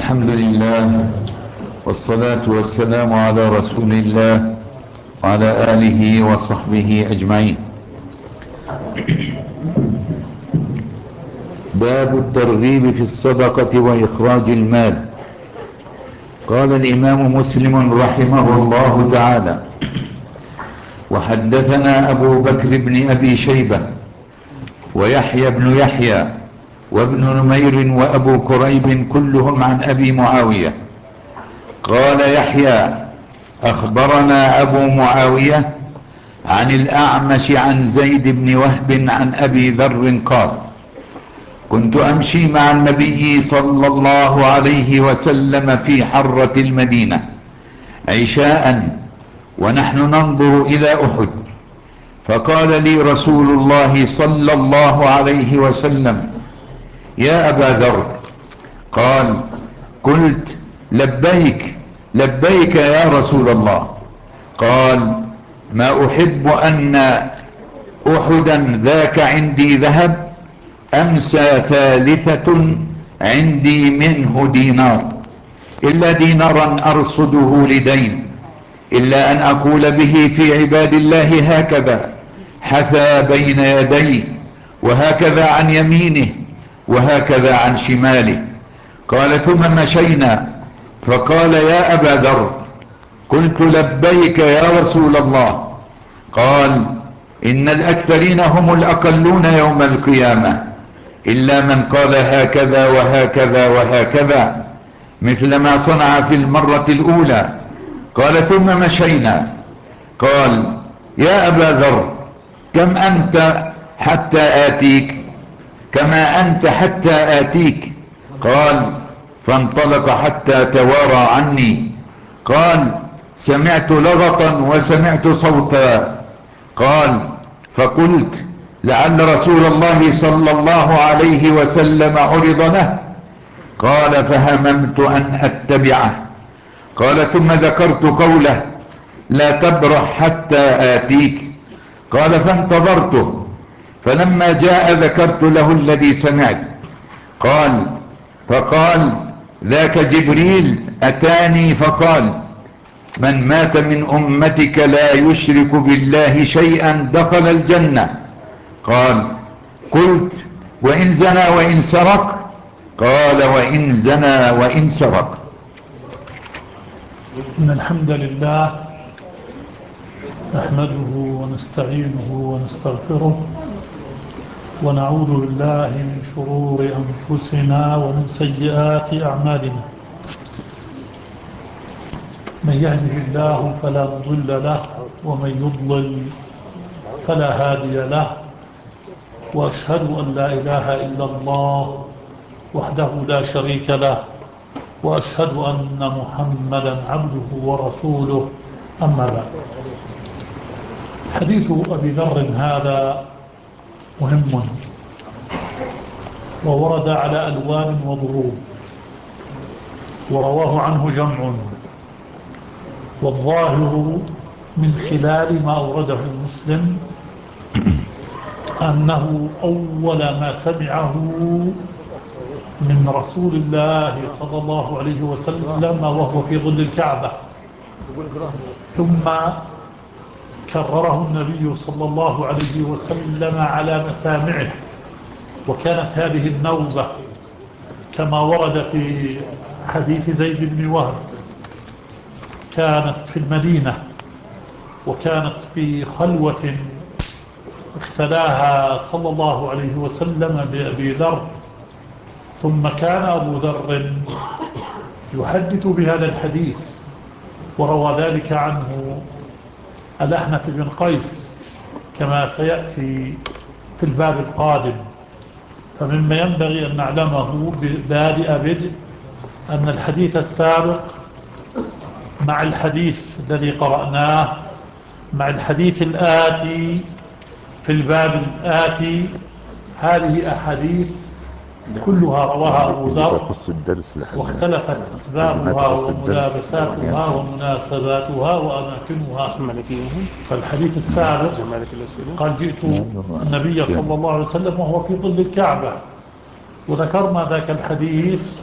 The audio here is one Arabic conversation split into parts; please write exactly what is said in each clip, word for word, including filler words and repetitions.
الحمد لله والصلاة والسلام على رسول الله وعلى آله وصحبه أجمعين. باب الترغيب في الصدقة وإخراج المال. قال الإمام مسلم رحمه الله تعالى: وحدثنا أبو بكر بن أبي شيبة ويحيى بن يحيى وابن نمير وأبو كريب كلهم عن أبي معاوية. قال يحيى: أخبرنا أبو معاوية عن الأعمش عن زيد بن وهب عن أبي ذر قال: كنت أمشي مع النبي صلى الله عليه وسلم في حرة المدينة عشاء ونحن ننظر إلى أحد، فقال لي رسول الله صلى الله عليه وسلم: يا أبا ذر. قال: قلت: لبيك لبيك يا رسول الله. قال: ما أحب أن أحدا ذاك عندي ذهب أمسى ثالثة عندي منه دينار، إلا دينارا أرصده لدين، إلا أن أقول به في عباد الله هكذا حثى بين يديه، وهكذا عن يمينه، وهكذا عن شماله. قال: ثم مشينا، فقال: يا أبا ذر. قلت: لبيك يا رسول الله. قال: إن الأكثرين هم الأقلون يوم القيامة، إلا من قال هكذا وهكذا وهكذا مثل ما صنع في المرة الأولى. قال: ثم مشينا. قال: يا أبا ذر، كم أنت حتى آتيك؟ كما أنت حتى آتيك. قال: فانطلق حتى توارى عني. قال: سمعت لغطا وسمعت صوتا. قال: فقلت: لعل رسول الله صلى الله عليه وسلم عرض له. قال: فهممت أن أتبعه. قال: ثم ذكرت قوله: لا تبرح حتى آتيك. قال: فانتظرته، فلما جاء ذكرت له الذي سمعت. قال: فقال: ذاك جبريل أتاني فقال: من مات من أمتك لا يشرك بالله شيئا دخل الجنة. قال: قلت: وإن زنى وإن سرق؟ قال: وإن زنى وإن سرق. إن الحمد لله نحمده ونستعينه ونستغفره ونعوذ بالله من شرور أنفسنا ومن سيئات أعمالنا. من يهده الله فلا مضل له، ومن يضلل فلا هادي له، وأشهد أن لا إله إلا الله وحده لا شريك له، وأشهد أن محمدا عبده ورسوله. أما بعد، حديث أبي ذر هذا مهم، وورد على ألوان وضروب، ورواه عنه جمع، والظاهر من خلال ما أورده مسلم أنه أول ما سمعه من رسول الله صلى الله عليه وسلم وهو في ظل الكعبة، ثم كرره النبي صلى الله عليه وسلم على مسامعه. وكانت هذه النوبة كما ورد في حديث زيد بن وهب كانت في المدينة، وكانت في خلوة اختلاها صلى الله عليه وسلم بأبي ذر. ثم كان أبو ذر يحدث بهذا الحديث، وروى ذلك عنه الأحنف بن قيس كما سيأتي في الباب القادم. فمما ينبغي أن نعلمه بادئ بدء أن الحديث السابق مع الحديث الذي قرأناه مع الحديث الآتي في الباب الآتي، هذه أحاديث كلها رواها أبو ذر، واختلفت أسبابها وملابساتها ومناسباتها وأماكنها. فالحديث السابق قال: جئت النبي صلى الله عليه وسلم وهو في ظل الكعبة، وذكرنا ذاك الحديث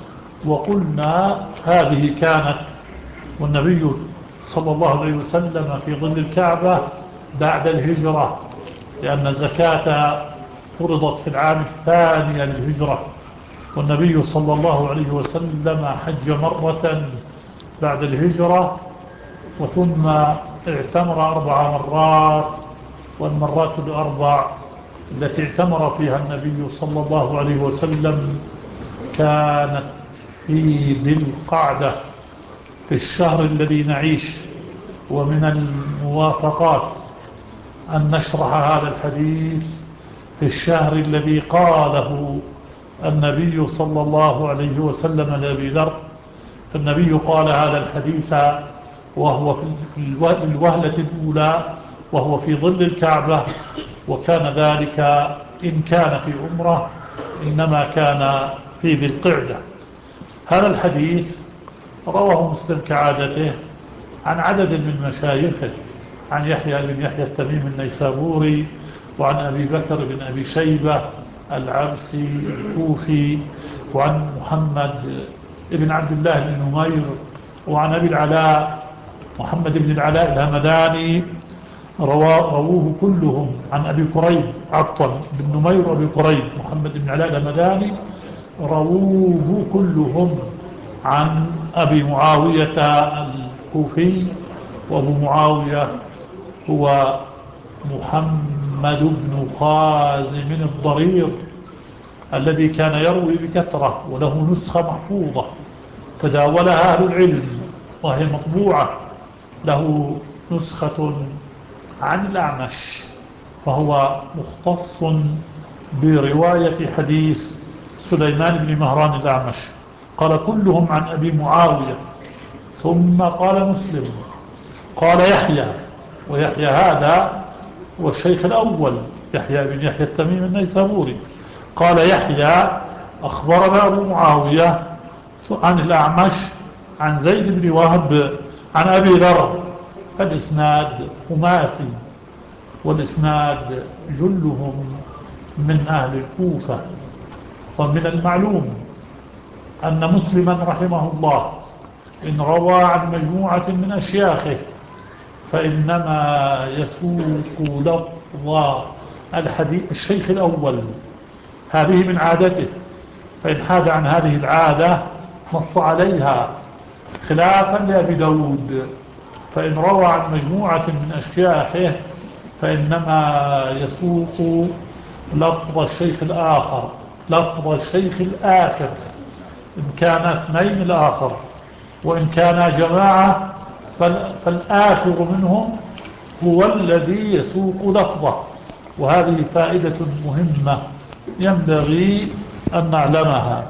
وقلنا هذه كانت والنبي صلى الله عليه وسلم في ظل الكعبة بعد الهجرة، لأن الزكاة فرضت في العام الثاني للهجرة، والنبي صلى الله عليه وسلم حج مرة بعد الهجرة، وثم اعتمر أربع مرات، والمرات الأربع التي اعتمر فيها النبي صلى الله عليه وسلم كانت في ذي القعدة في الشهر الذي نعيش. ومن الموافقات أن نشرح هذا الحديث في الشهر الذي قاله النبي صلى الله عليه وسلم لأبي ذر. فالنبي قال هذا الحديث وهو في الوهلة الأولى وهو في ظل الكعبة، وكان ذلك إن كان في عمرة إنما كان في ذي القعدة. هذا الحديث رواه مسلم كعادته عن عدد من مشايخه، عن يحيى بن يحيى التميمي النيسابوري، وعن أبي بكر بن أبي شيبة العبسي الكوفي، وعن محمد بن عبد الله بن نمير، وعن أبي العلاء محمد بن العلاء الهمداني، رووه كلهم عن أبي كريب عطا بن نمير وأبي كريب محمد بن العلاء الهمداني، رووه كلهم عن أبي معاوية الكوفي، وأبو معاوية هو محمد بن خازم الضرير الذي كان يروي بكثرة، وله نسخة محفوظة تداولها أهل العلم وهي مطبوعة، له نسخة عن الأعمش، فهو مختص برواية حديث سليمان بن مهران الأعمش. قال كلهم عن أبي معاوية، ثم قال مسلم قال يحيى، ويحيى هذا هو الشيخ الأول يحيى بن يحيى التميمي النيسابوري، قال يحيى أخبرنا أبو معاوية عن الأعمش عن زيد بن وهب عن أبي ذر. فالإسناد خماسي، والإسناد جلهم من أهل الكوفة. ومن المعلوم أن مسلما رحمه الله إن روى عن مجموعة من أشياخه فإنما يسوق لفظ الحديث الشيخ الأول، هذه من عادته، فإن حاد عن هذه العادة نص عليها، خلافا لأبي داود، فإن روى عن مجموعة من أشياخه فإنما يسوق لفظ الشيخ الآخر، لفظ الشيخ الآخر إن كان اثنين الآخر، وإن كان جماعة فالآخر منهم هو الذي يسوق لفظه. وهذه فائدة مهمة ينبغي أن نعلمها.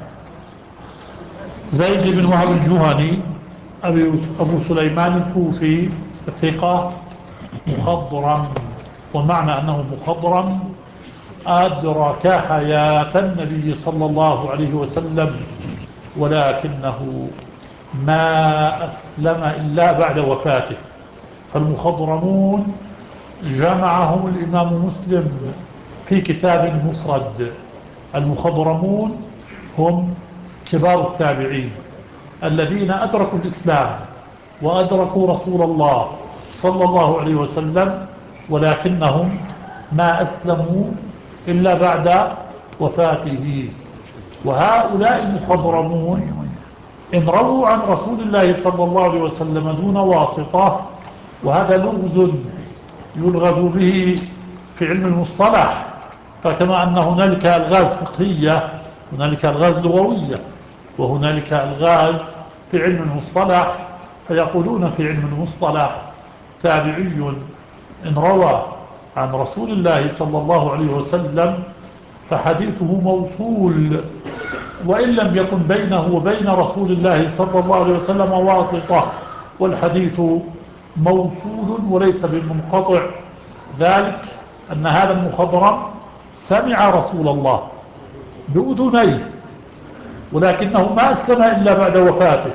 زيد بن وهب الجهني أبو سليمان الكوفي الثقة مخضرم، ومعنى أنه مخضرم أدرك حياة النبي صلى الله عليه وسلم، ولكنه ما أسلم إلا بعد وفاته. فالمخضرمون جمعهم الإمام مسلم في كتاب مفرد. المخضرمون هم كبار التابعين الذين أدركوا الإسلام وأدركوا رسول الله صلى الله عليه وسلم، ولكنهم ما أسلموا إلا بعد وفاته. وهؤلاء المخضرمون إن رووا عن رسول الله صلى الله عليه وسلم دون واسطة، وهذا لغز يلغز به في علم المصطلح، فكما أن هنالك ألغاز فقهية هنالك ألغاز لغوية وهنالك ألغاز في علم المصطلح، فيقولون في علم المصطلح تابعي إن روى عن رسول الله صلى الله عليه وسلم فحديثه موصول، وإن لم يكن بينه وبين رسول الله صلى الله عليه وسلم واسطة، والحديث موصول وليس بالمنقطع. ذلك أن هذا المخضرم سمع رسول الله بأذنيه، ولكنه ما أسلم إلا بعد وفاته،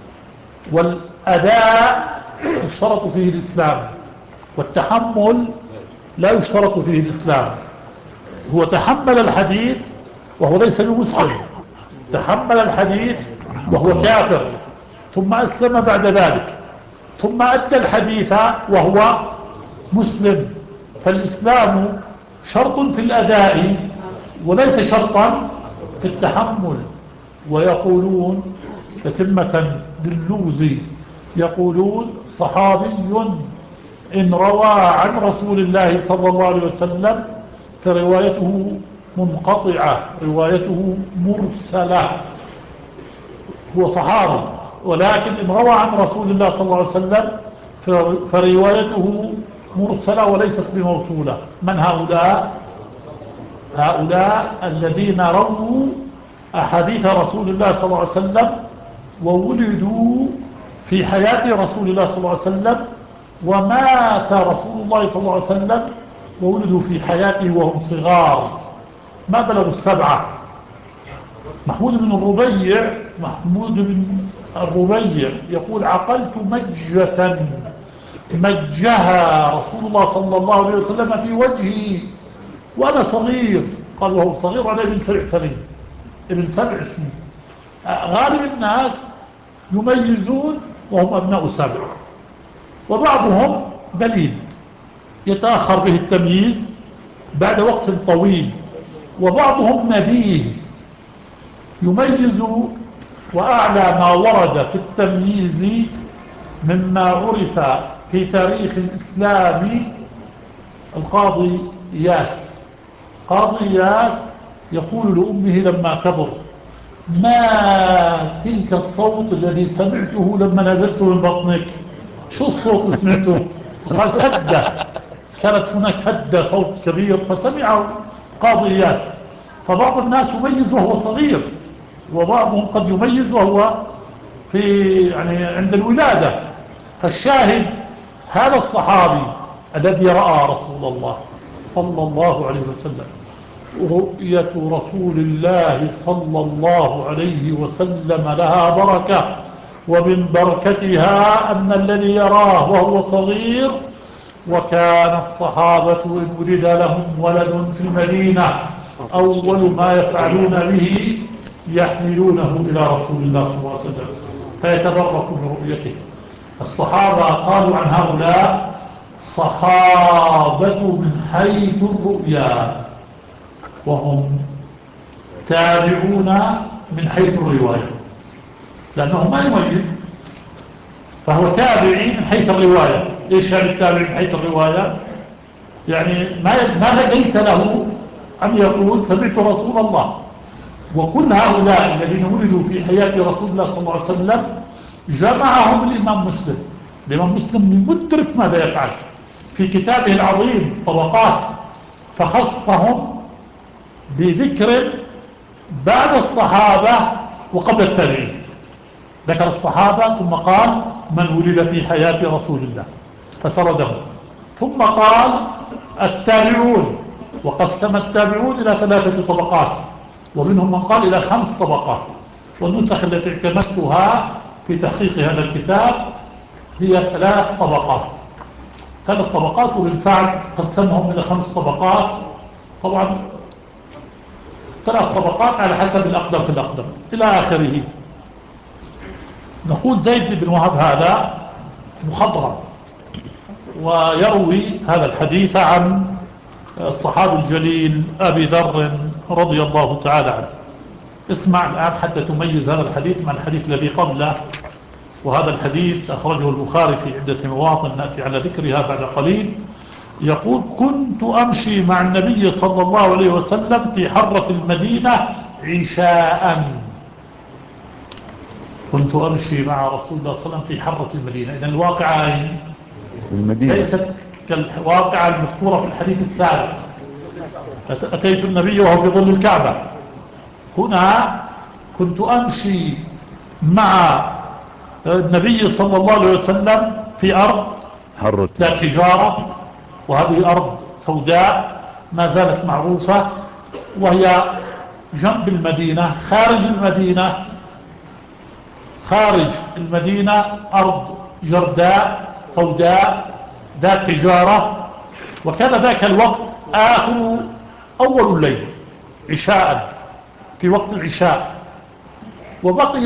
والأداء يشترط فيه الإسلام، والتحمل لا يشترط فيه الإسلام. هو تحمل الحديث وهو ليس بمسلم، تحمل الحديث وهو كافر، ثم أسلم بعد ذلك، ثم أدى الحديث وهو مسلم. فالإسلام شرط في الأداء وليس شرطا في التحمل. ويقولون تتمة لللوز، يقولون صحابي إن روى عن رسول الله صلى الله عليه وسلم فروايته منقطعة، روايته مرسلة. هو صحابي ولكن إن روى عن رسول الله صلى الله عليه وسلم فروايته مرسلة وليست بموصولة. من هؤلاء؟ هؤلاء الذين رووا أحاديث رسول الله صلى الله عليه وسلم وولدوا في حياة رسول الله صلى الله عليه وسلم، ومات رسول الله صلى الله عليه وسلم وولدوا في حياته وهم صغار ما بلغوا السبعة. محمود بن الربيع محمود بن الربيع يقول عقلت مجة مجها رسول الله صلى الله عليه وسلم في وجهي وأنا صغير. قال وهو صغير على ابن سبع سنين ابن سبع سنين. غالب الناس يميزون وهم أبناء سبع، وبعضهم بليد يتأخر به التمييز بعد وقت طويل، وبعضهم نبيه يميز. وأعلى ما ورد في التمييز مما عرف في تاريخ الإسلام القاضي إياس. قاضي إياس يقول لأمه لما كبر ما تلك الصوت الذي سمعته لما نزلت من بطنك؟ شو الصوت اللي سمعته؟ قال هدة، كانت هناك هدة صوت كبير فسمعه قاضي إياس. فبعض الناس يميز وهو صغير، وبعضهم قد يميز وهو في يعني عند الولادة. فالشاهد هذا الصحابي الذي رأى رسول الله صلى الله عليه وسلم رؤية رسول الله صلى الله عليه وسلم لها بركة، ومن بركتها أن الذي يراه وهو صغير. وكان الصحابة إن ولد لهم ولد في المدينة أول ما يفعلون به يحملونه إلى رسول الله صلى الله عليه وسلم فيتبرك برؤيته. الصحابة قالوا عن هؤلاء صحابة من حيث الرؤيا، وهم تابعون من حيث الرواية، لأنه ما يميز فهو تابعي من حيث الرواية. إيش هذا التابعي من حيث الرواية؟ يعني ما ما ليس له أن يقول سمعت رسول الله. وكل هؤلاء الذين ولدوا في حياة رسول الله صلى الله عليه وسلم جمعهم الإمام مسلم. الإمام مسلم مدرك ماذا يفعل في كتابه العظيم طبقات، فخصهم بذكر بعد الصحابة وقبل التابعين. ذكر الصحابة ثم قال من ولد في حياة رسول الله فسردهم، ثم قال التابعون وقسم التابعون إلى ثلاثة طبقات، ومنهم من قال إلى خمس طبقات. والنسخ التي اعتمدتها في تحقيق هذا الكتاب هي ثلاث طبقات ثلاث طبقات وابن سعد قسمهم إلى خمس طبقات. طبعا ثلاث طبقات على حسب الأقدم في الأقدم إلى آخره. نقول زيد بن وهب هذا مخضرم ويروي هذا الحديث عن الصحابي الجليل أبي ذر رضي الله تعالى عنه. اسمع الآن حتى تميز هذا الحديث من الحديث الذي قبله. وهذا الحديث أخرجه البخاري في عدة مواطن نأتي على ذكرها بعد قليل. يقول كنت أمشي مع النبي صلى الله عليه وسلم في حرة المدينة عشاء. كنت أمشي مع رسول الله صلى الله عليه وسلم في حرة المدينة. إذن الواقعة في المدينة ليست كالواقعة المذكورة في الحديث السابق أتيت النبي وهو في ظل الكعبة. هنا كنت أمشي مع النبي صلى الله عليه وسلم في أرض ذات حجارة، وهذه أرض سوداء ما زالت معروفة، وهي جنب المدينة خارج المدينة خارج المدينة أرض جرداء سوداء ذات حجارة. وكان ذاك الوقت آخر أول الليل عشاء، في وقت العشاء. وبقي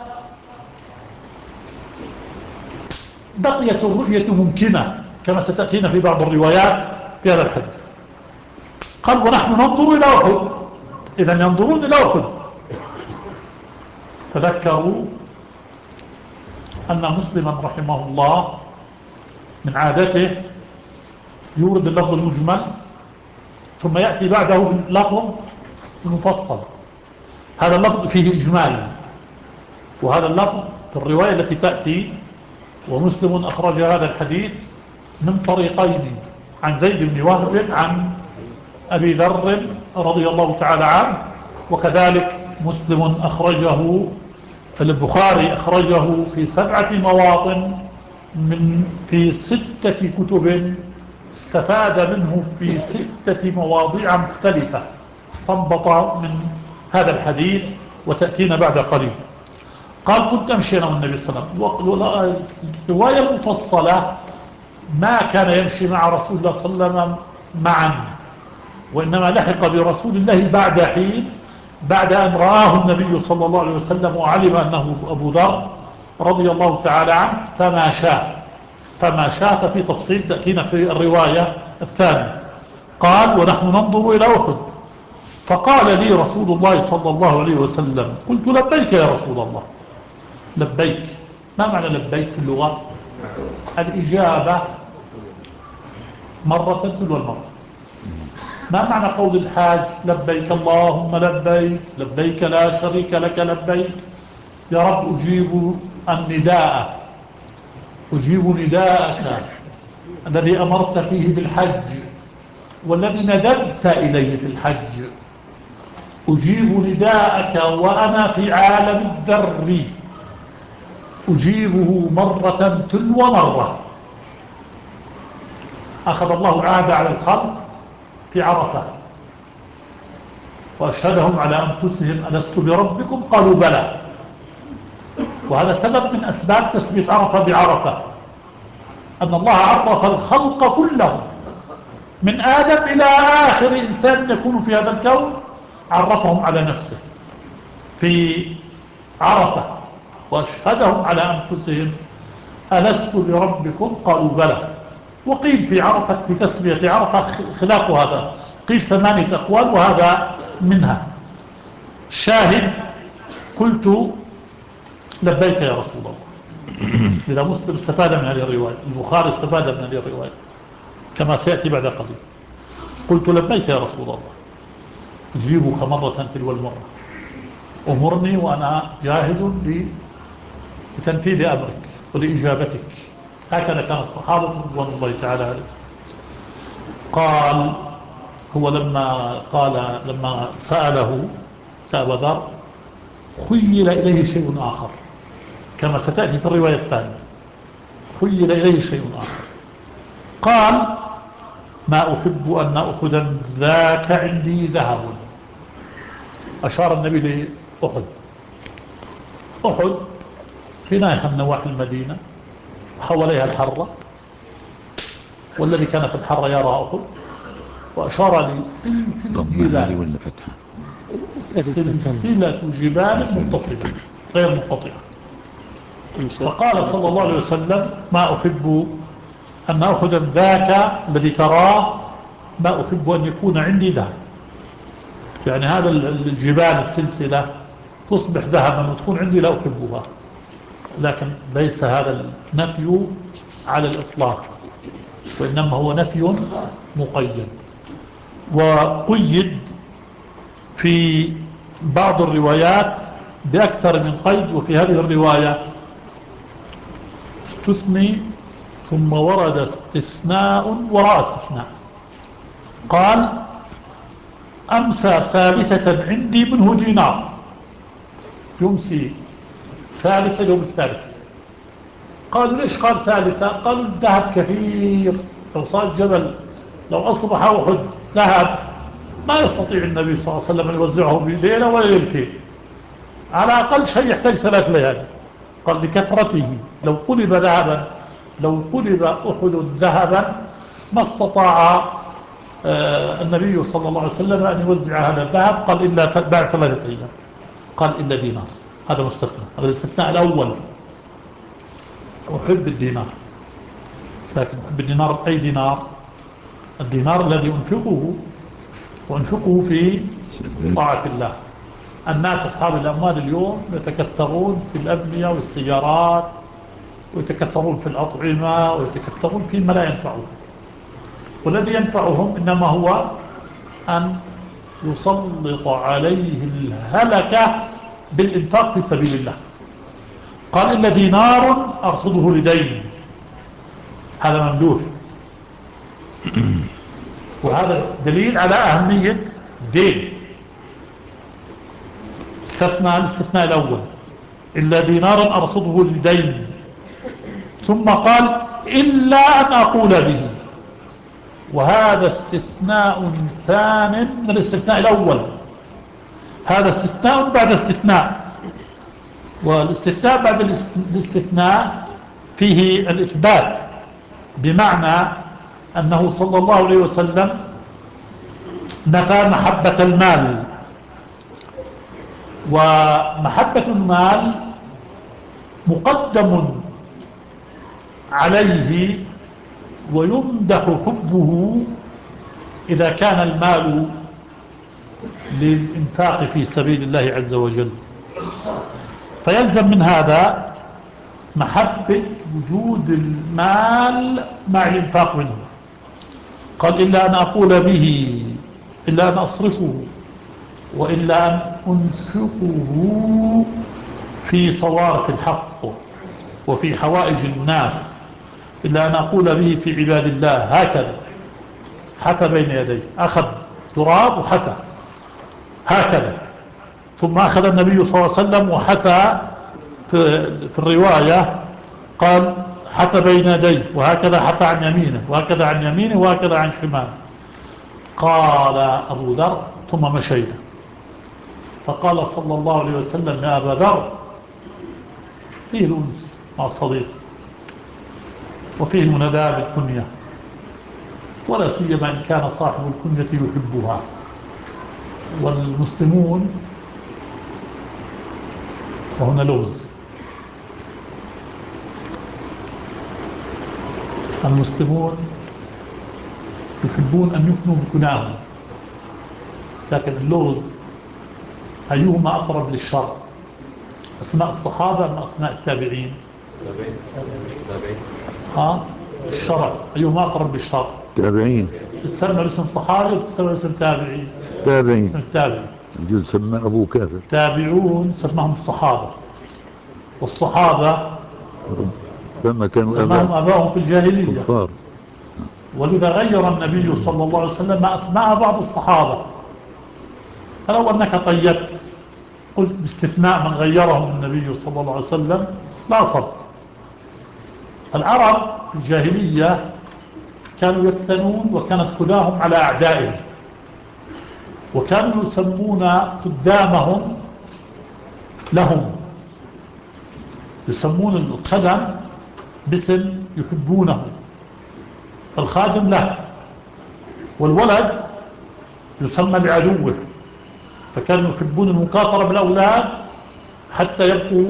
بقيت الرؤية ممكنة كما ستأتينا في بعض الروايات في هذا الحديث. قال ونحن ننظر إلى أحد، إذن ينظرون إلى أحد. تذكروا أن مسلما رحمه الله من عادته يورد اللفظ المجمل ثم يأتي بعده اللفظ المفصل. هذا اللفظ فيه إجمال، وهذا اللفظ في الرواية التي تأتي ومسلم أخرج هذا الحديث من طريقين، عن زيد بن وهب عن أبي ذر رضي الله تعالى عنه، وكذلك مسلم أخرجه، البخاري أخرجه في سبعة مواطن من في ستة كتب، استفاد منه في ستة مواضيع مختلفة، استنبط من هذا الحديث وتأتينا بعد قليل. قال كنت أمشي أنا والنبي صلى الله عليه وسلم. الرواية المفصلة ما كان يمشي مع رسول الله صلى الله عليه وسلم معا، وإنما لحق برسول الله بعد حين، بعد أن رآه النبي صلى الله عليه وسلم وعلم أنه أبو ذر رضي الله تعالى عنه فما شاء فما شاء في تفصيل تأتينا في الرواية الثانية. قال ونحن ننظر إلى أحد، فقال لي رسول الله صلى الله عليه وسلم قلت لبيك يا رسول الله. لبيك، ما معنى لبيك في اللغة؟ الإجابة مرة تلو المرة. ما معنى قول الحاج لبيك اللهم لبيك، لبيك لا شريك لك لبيك، يا رب أجيب النداء، أجيب نداءك الذي أمرت فيه بالحج والذي ندبت إليه في الحج، أجيب نداءك وأنا في عالم الذر، أجيبه مرة تلو مرة. أخذ الله العهد على الخلق في عرفة وأشهدهم على أنفسهم ألست بربكم قالوا بلى، وهذا سبب من أسباب تسمية عرفة بعرفة، أن الله عرف الخلق كلهم من آدم إلى آخر إنسان يكون في هذا الكون، عرفهم على نفسه في عرفة وأشهدهم على أنفسهم ألست بربكم قالوا بلى. وقيل في عرفة في تسمية عرفة خلاف هذا، قيل ثمانية أقوال وهذا منها. شاهد قلت لبيك يا رسول الله. إذا مسلم استفاد من هذه الرواية، البخاري استفاد من هذه الرواية كما سيأتي بعد قليل. قلت لبيك يا رسول الله، أجيبك مرة تلو المرة، أمرني وأنا جاهز لتنفيذ أمرك ولإجابتك. هكذا كان الصحابة رضوان الله تعالى عليه. قال هو لما قال لما سأله أبا ذر خيل إليه شيء آخر كما ستأتي في الرواية الثانية، خيل إليه شيء آخر. قال ما أحب أن أخذ ذاك عندي ذهب. أشار النبي لأحد. أحد في ناحية من نواحي المدينة حواليها الحرة، والذي كان في الحرة يرى أحد، وأشار لسلسلة جبال، سلسلة جبال متصلة غير منقطعة. فقال صلى الله عليه وسلم ما أحب أن أخذ ذاك الذي تراه، ما أحب أن يكون عندي ذهب، يعني هذا الجبال السلسلة تصبح ذهبا وتكون عندي لا أحبها، لكن ليس هذا النفي على الإطلاق، وإنما هو نفي مقيد. وقيد في بعض الروايات بأكثر من قيد، وفي هذه الرواية استثني ثم ورد استثناء وراء استثناء. قال أمسى ثالثة عندي منه دينار، يمسي ثالثة يوم الثالثة. قالوا ليش قال ثالثة؟ قالوا الذهب كثير، لو صار جبل، لو أصبح أحد ذهب ما يستطيع النبي صلى الله عليه وسلم أن يوزعه بليلة ولا ليلتين، على أقل شيء يحتاج ثلاث ليالي. قال لكثرته، لو قلب ذهبا، لو قلب أحد ذهبا ما استطاع آه النبي صلى الله عليه وسلم أن يوزع هذا الذهب. قال إلا بعد ثلاثة أيام، قال إلا دينار. هذا مستثنى. هذا الاستثناء الأول. أحب الدينار، لكن أحب الدينار أي دينار؟ الدينار الذي أنفقه وأنفقه في طاعة الله. الناس أصحاب الأموال اليوم يتكثرون في الأبنية والسيارات، ويتكثرون في الأطعمة، ويتكثرون فيما لا ينفعهم. والذي ينفعهم إنما هو أن يسلط عليه الهلكة بالإنفاق في سبيل الله. قال إلا دينار أرصده لدين، هذا ممدوح. وهذا دليل على أهمية الدين. استثنى الاستثناء الأول إلا دينارا أرصده لدين، ثم قال إلا أن أقول به، وهذا استثناء ثان من الاستثناء الأول. هذا استثناء بعد استثناء، والاستثناء بعد الاستثناء فيه الإثبات، بمعنى أنه صلى الله عليه وسلم نفى محبة المال، ومحبة المال مقدم عليه ويمدح حبه إذا كان المال للإنفاق في سبيل الله عز وجل. فيلزم من هذا محبة وجود المال مع الإنفاق منه. قال إلا أن أقول به، إلا أن أصرفه، وإلا أن أنفقه في صوارف الحق وفي حوائج الناس، إلا أن أقول به في عباد الله. هكذا حثى بين يديه، أخذ تراب وحثى هكذا، ثم أخذ النبي صلى الله عليه وسلم وحثى في, في الرواية قال حثى بين يديه، وهكذا حثى عن يمينه، وهكذا عن يمينه، وهكذا عن شماله. قال أبو ذر ثم مشينا، فقال صلى الله عليه وسلم يا أبا ذر، فيه الأنس مع الصديق، وفيه المناداة بالكنية، ولا سيما إن كان صاحب الكنية يحبها. والمسلمون، وهنا لغز، المسلمون يحبون أن يكنوا بكناهم، لكن اللغز أيهما أقرب للشر؟ أسماء الصحابة أم أسماء التابعين؟ ها؟ الشرع أيهما أقرب للشر؟ تابعين. تسمى باسم صحابي وتسمى باسم تابعين؟ تابعين. اسم التابعين. يجوز سمى أبو كافر. تابعون سماهم الصحابة، والصحابة لما كانوا سماهم أباهم في الجاهلية كفار. ولذا غير النبي صلى الله عليه وسلم أسماء بعض الصحابة. فلو أنك طيبت قلت باستثناء من غيرهم النبي صلى الله عليه وسلم لا صبت. العرب في الجاهلية كانوا يفتنون، وكانت كلاهم على أعدائهم، وكانوا يسمون خدامهم لهم، يسمون الخدم باسم يحبونه، الخادم له، والولد يسمى لعدوه، فكانوا يحبون المكاثرة بالأولاد حتى يبقوا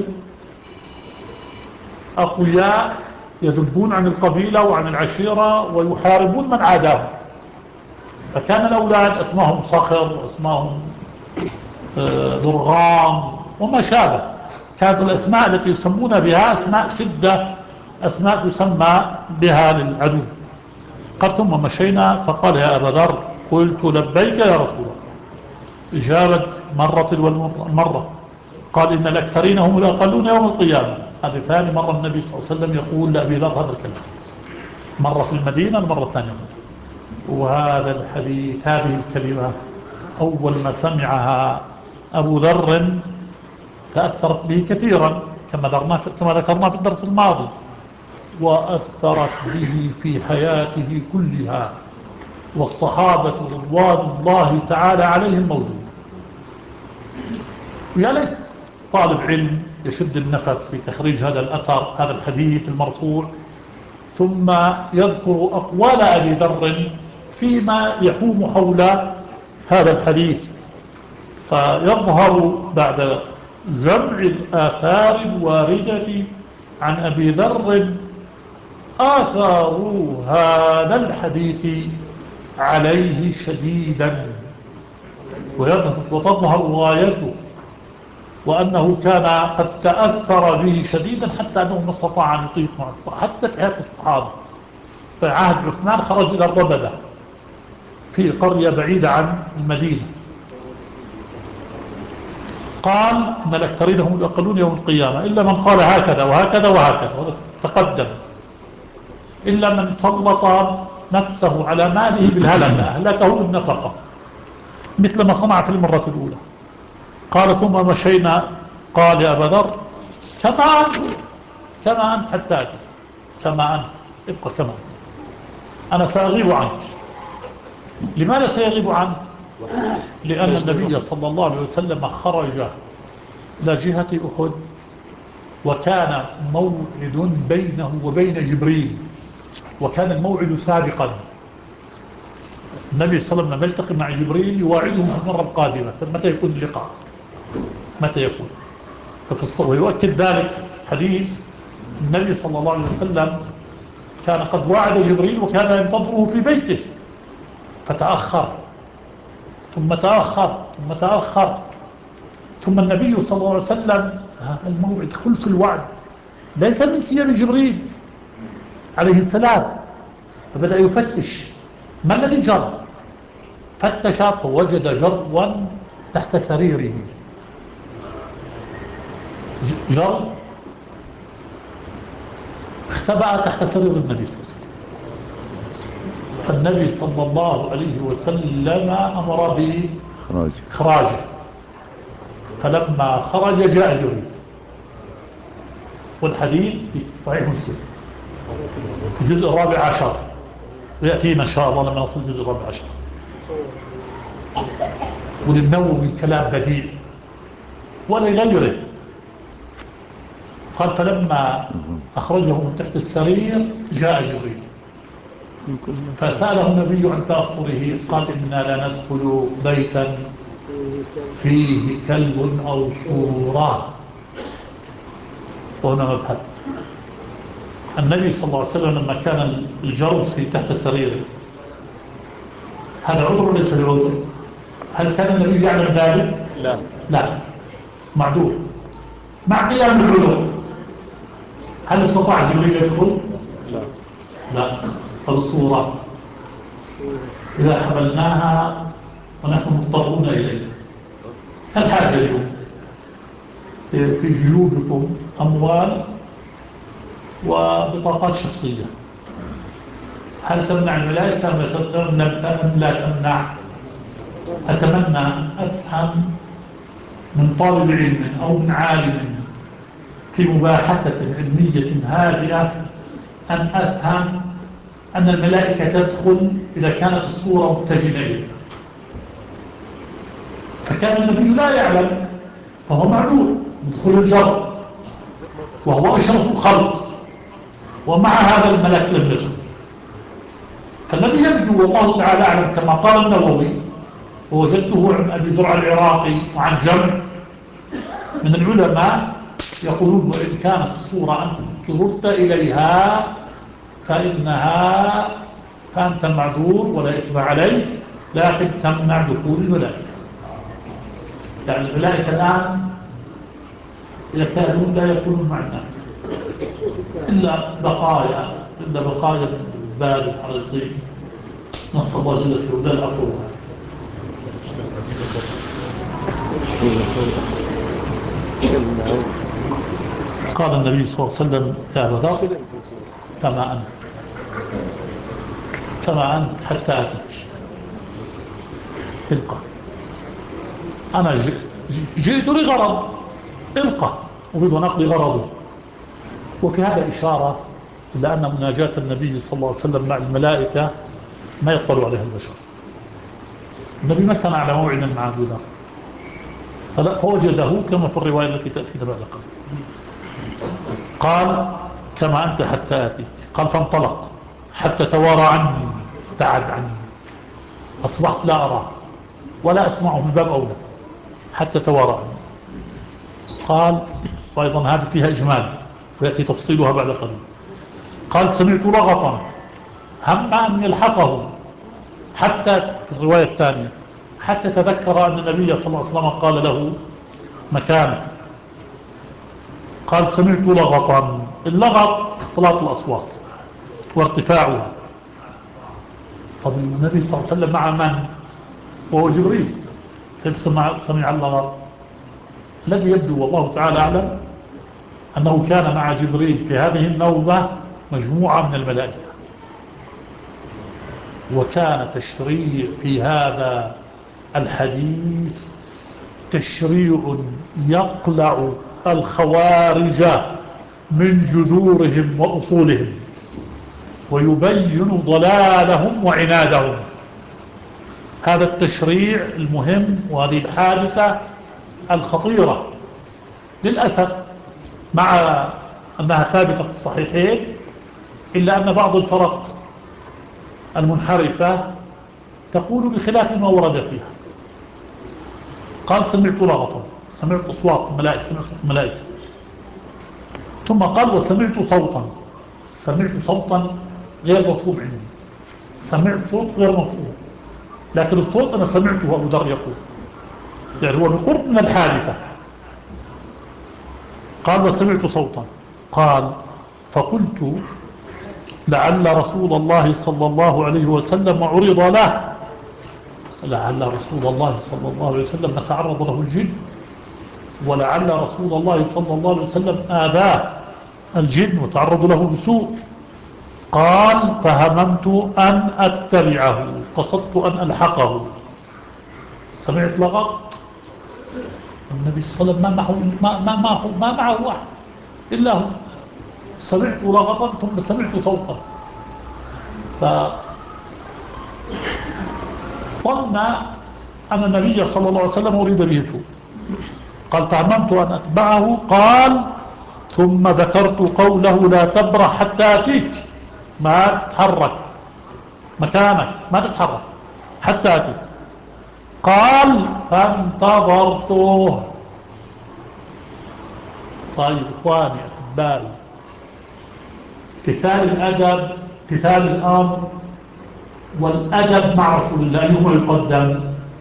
أقوياء يذبون عن القبيلة وعن العشيرة ويحاربون من عاداهم. فكان الأولاد اسمهم صخر واسمهم ضرغام وما شابه. كانت الأسماء التي يسمون بها أسماء شدة، أسماء تسمى بها للعدو. قال ثم مشينا، فقال يا أبا ذر، قلت لبيك يا رسول الله، إجابة مرة والمرة. قال إن الأكثرين هم الأقلون يوم القيامة. هذه ثاني مرة النبي صلى الله عليه وسلم يقول لأبي ذر هذا الكلام، مرة في المدينة، المرة الثانية. وهذا الحديث، هذه الكلمة أول ما سمعها أبو ذر تأثرت به كثيرا كما كما ذكرنا في الدرس الماضي، وأثرت به في حياته كلها، والصحابة رضوان الله تعالى عليهم موجود. ويا ليت طالب علم يشد النفس في تخريج هذا الأثر، هذا الحديث المرفوع، ثم يذكر أقوال أبي ذر فيما يحوم حول هذا الحديث، فيظهر بعد جمع الآثار الواردة عن أبي ذر آثار هذا الحديث عليه شديدا، وتظهر غايته، وأنه كان قد تأثر به شديدا حتى أنه ما استطاع أن يطيق حتى في حياة الصحابة. في عهد عثمان خرج إلى الربدة في قرية بعيدة عن المدينة، قال إن الأكثرين هم الأقلون يوم القيامة إلا من قال هكذا وهكذا وهكذا تقدم، إلا من سلط نفسه على ماله بالهلكة أهلكه بالنفقة مثل ما صنع في المرة الأولى. قال ثم مشينا، قال يا أبا ذر كما أنت كما أنت حتى أتي، كما أنت ابقى كما أنت، أنا سأغيب عنك. لماذا سيغيب عنك؟ لأن النبي صلى الله عليه وسلم خرج إلى جهة أحد، وكان موعد بينه وبين جبريل، وكان الموعد سابقا. النبي صلى الله عليه وسلم يلتقي مع جبريل يواعده في المرة القادمة، متى يكون اللقاء، متى يكون. ويؤكد ذلك حديث النبي صلى الله عليه وسلم كان قد وعد جبريل وكان ينتظره في بيته، فتأخر ثم تأخر ثم تأخر، ثم النبي صلى الله عليه وسلم هذا الموعد خلف الوعد ليس من سير جبريل عليه السلام، فبدأ يفتش ما الذي جرى، فتش فوجد جروا تحت سريره، جر اختبأ تحت سرير النبي صلى الله عليه وسلم. فالنبي صلى الله عليه وسلم أمر بإخراجه، فلما خرج جاء جبريل، والحديث في صحيح مسلم في الجزء الرابع عشر، ويأتينا إن شاء الله لما نصل الجزء الرابع عشر. وللنووي كلام بديع ولا يغيره، قال فلما أخرجه من تحت السرير جاء جبريل فسأله النبي عن تأخره، قال إنا لا ندخل بيتا فيه كلب أو صورة. وهنا مبحث النبي صلى الله عليه وسلم لما كان الجرس في تحت سريره، هذا عذر وليس بعذر؟ هل كان النبي يعلم ذلك؟ لا لا معذور مع قيام العذر. هل استطاع جبريل يدخل؟ لا لا. فالصورة إذا حملناها ونحن مضطرون إليها كالحاجة اليوم في جيوبكم أموال وبطاقات شخصية، هل تمنع الملائكة أم لا تمنع؟ أتمنى أن أفهم من طالب علم أو من عالم في مباحثة علمية هادئة أن أفهم أن الملائكة تدخل إذا كانت الصورة متجهة إليه، فكان النبي لا يعلم فهو معذور دخول الجر وهو أشرف الخلق، ومع هذا الملك لم يدخل. فالذي يبدو والله تعالى أعلم كما قال النووي، ووجدته عن أبي زرع العراقي وعن جمع من العلماء يقولون وإن كانت الصورة أن ترد إليها فإنها فأنت معذور ولا إثم عليك، لكن تمنع دخول الملائكة. يعني الملائكة الآن يكادون لا يكونون مع الناس إلا بقايا إلا بقايا من الباب الحريصين، نسأل الله جل في علا العفو. قال النبي صلى الله عليه وسلم يا أبا ذر كما أنت كما أنت حتى أتت، ابقى أنا جئت لغرض، ابقى أريد أن أقضي غرضي. وفي هذا إشارة إلى أن مناجاة النبي صلى الله عليه وسلم مع الملائكة ما يطلع عليها البشر. النبي ما كان على موعد مع أبو ذر فوجده كما في الرواية التي تأتينا بعد قليل. قال كما أنت حتى آتيك، قال فانطلق حتى توارى عني ابتعد عني، أصبحت لا أراه ولا أسمعه من باب أولى حتى توارى عني. قال، وأيضا هذه فيها إجمال ويأتي تفصيلها بعد قليل. قال سمعت لغطا هم أن يلحقه، حتى في الرواية الثانية حتى تذكر أن النبي صلى الله عليه وسلم قال له مكانك. قال سمعت لغطا. اللغط اختلاط الأصوات وارتفاعها. طب النبي صلى الله عليه وسلم مع من؟ وهو جبريل، كيف سمع, سمع اللغط؟ الذي يبدو والله تعالى أعلم أنه كان مع جبريل في هذه النوبة مجموعة من الملائكة، وكان تشريع في هذا الحديث تشريع يقلع الخوارج من جذورهم وأصولهم ويبين ضلالهم وعنادهم. هذا التشريع المهم وهذه الحادثة الخطيرة للأسف مع أنها ثابتة في الصحيحين، إلا أن بعض الفرق المنحرفة تقول بخلاف ما ورد فيها. قال سمعت لغطا، سمعت أصوات الملائكة، سمعت صوت الملائكة. ثم قال وسمعت صوتا، سمعت صوتا غير مفهوم عندي، سمعت صوت غير مفهوم، لكن الصوت أنا سمعته أبو ذر يقول، يعني هو بقرب من الحادثة. قال وسمعت صوتا. قال فقلت لعل رسول الله صلى الله عليه وسلم عرض له، لعل رسول الله صلى الله عليه وسلم تعرض له الجن، ولعل رسول الله صلى الله عليه وسلم آذاه الجن وتعرض له بسوء. قال فهممت أن أتبعه، قصدت أن ألحقه. سمعت لغط النبي صلى الله عليه وسلم ما معه ما, ما, معه ما معه واحد إلا هو. سمعت لغطا ثم سمعت صوتا، فظن أن النبي صلى الله عليه وسلم أريد به سوء. قال فهممت أن أتبعه. قال ثم ذكرت قوله لا تبرح حتى أتيك، ما تتحرك مكانك، ما تتحرك حتى أتيك. قال فانتظرته. طيب إخواني أحبائي، امتثال الأدب، امتثال الأمر والأدب مع رسول الله أيهما يقدم؟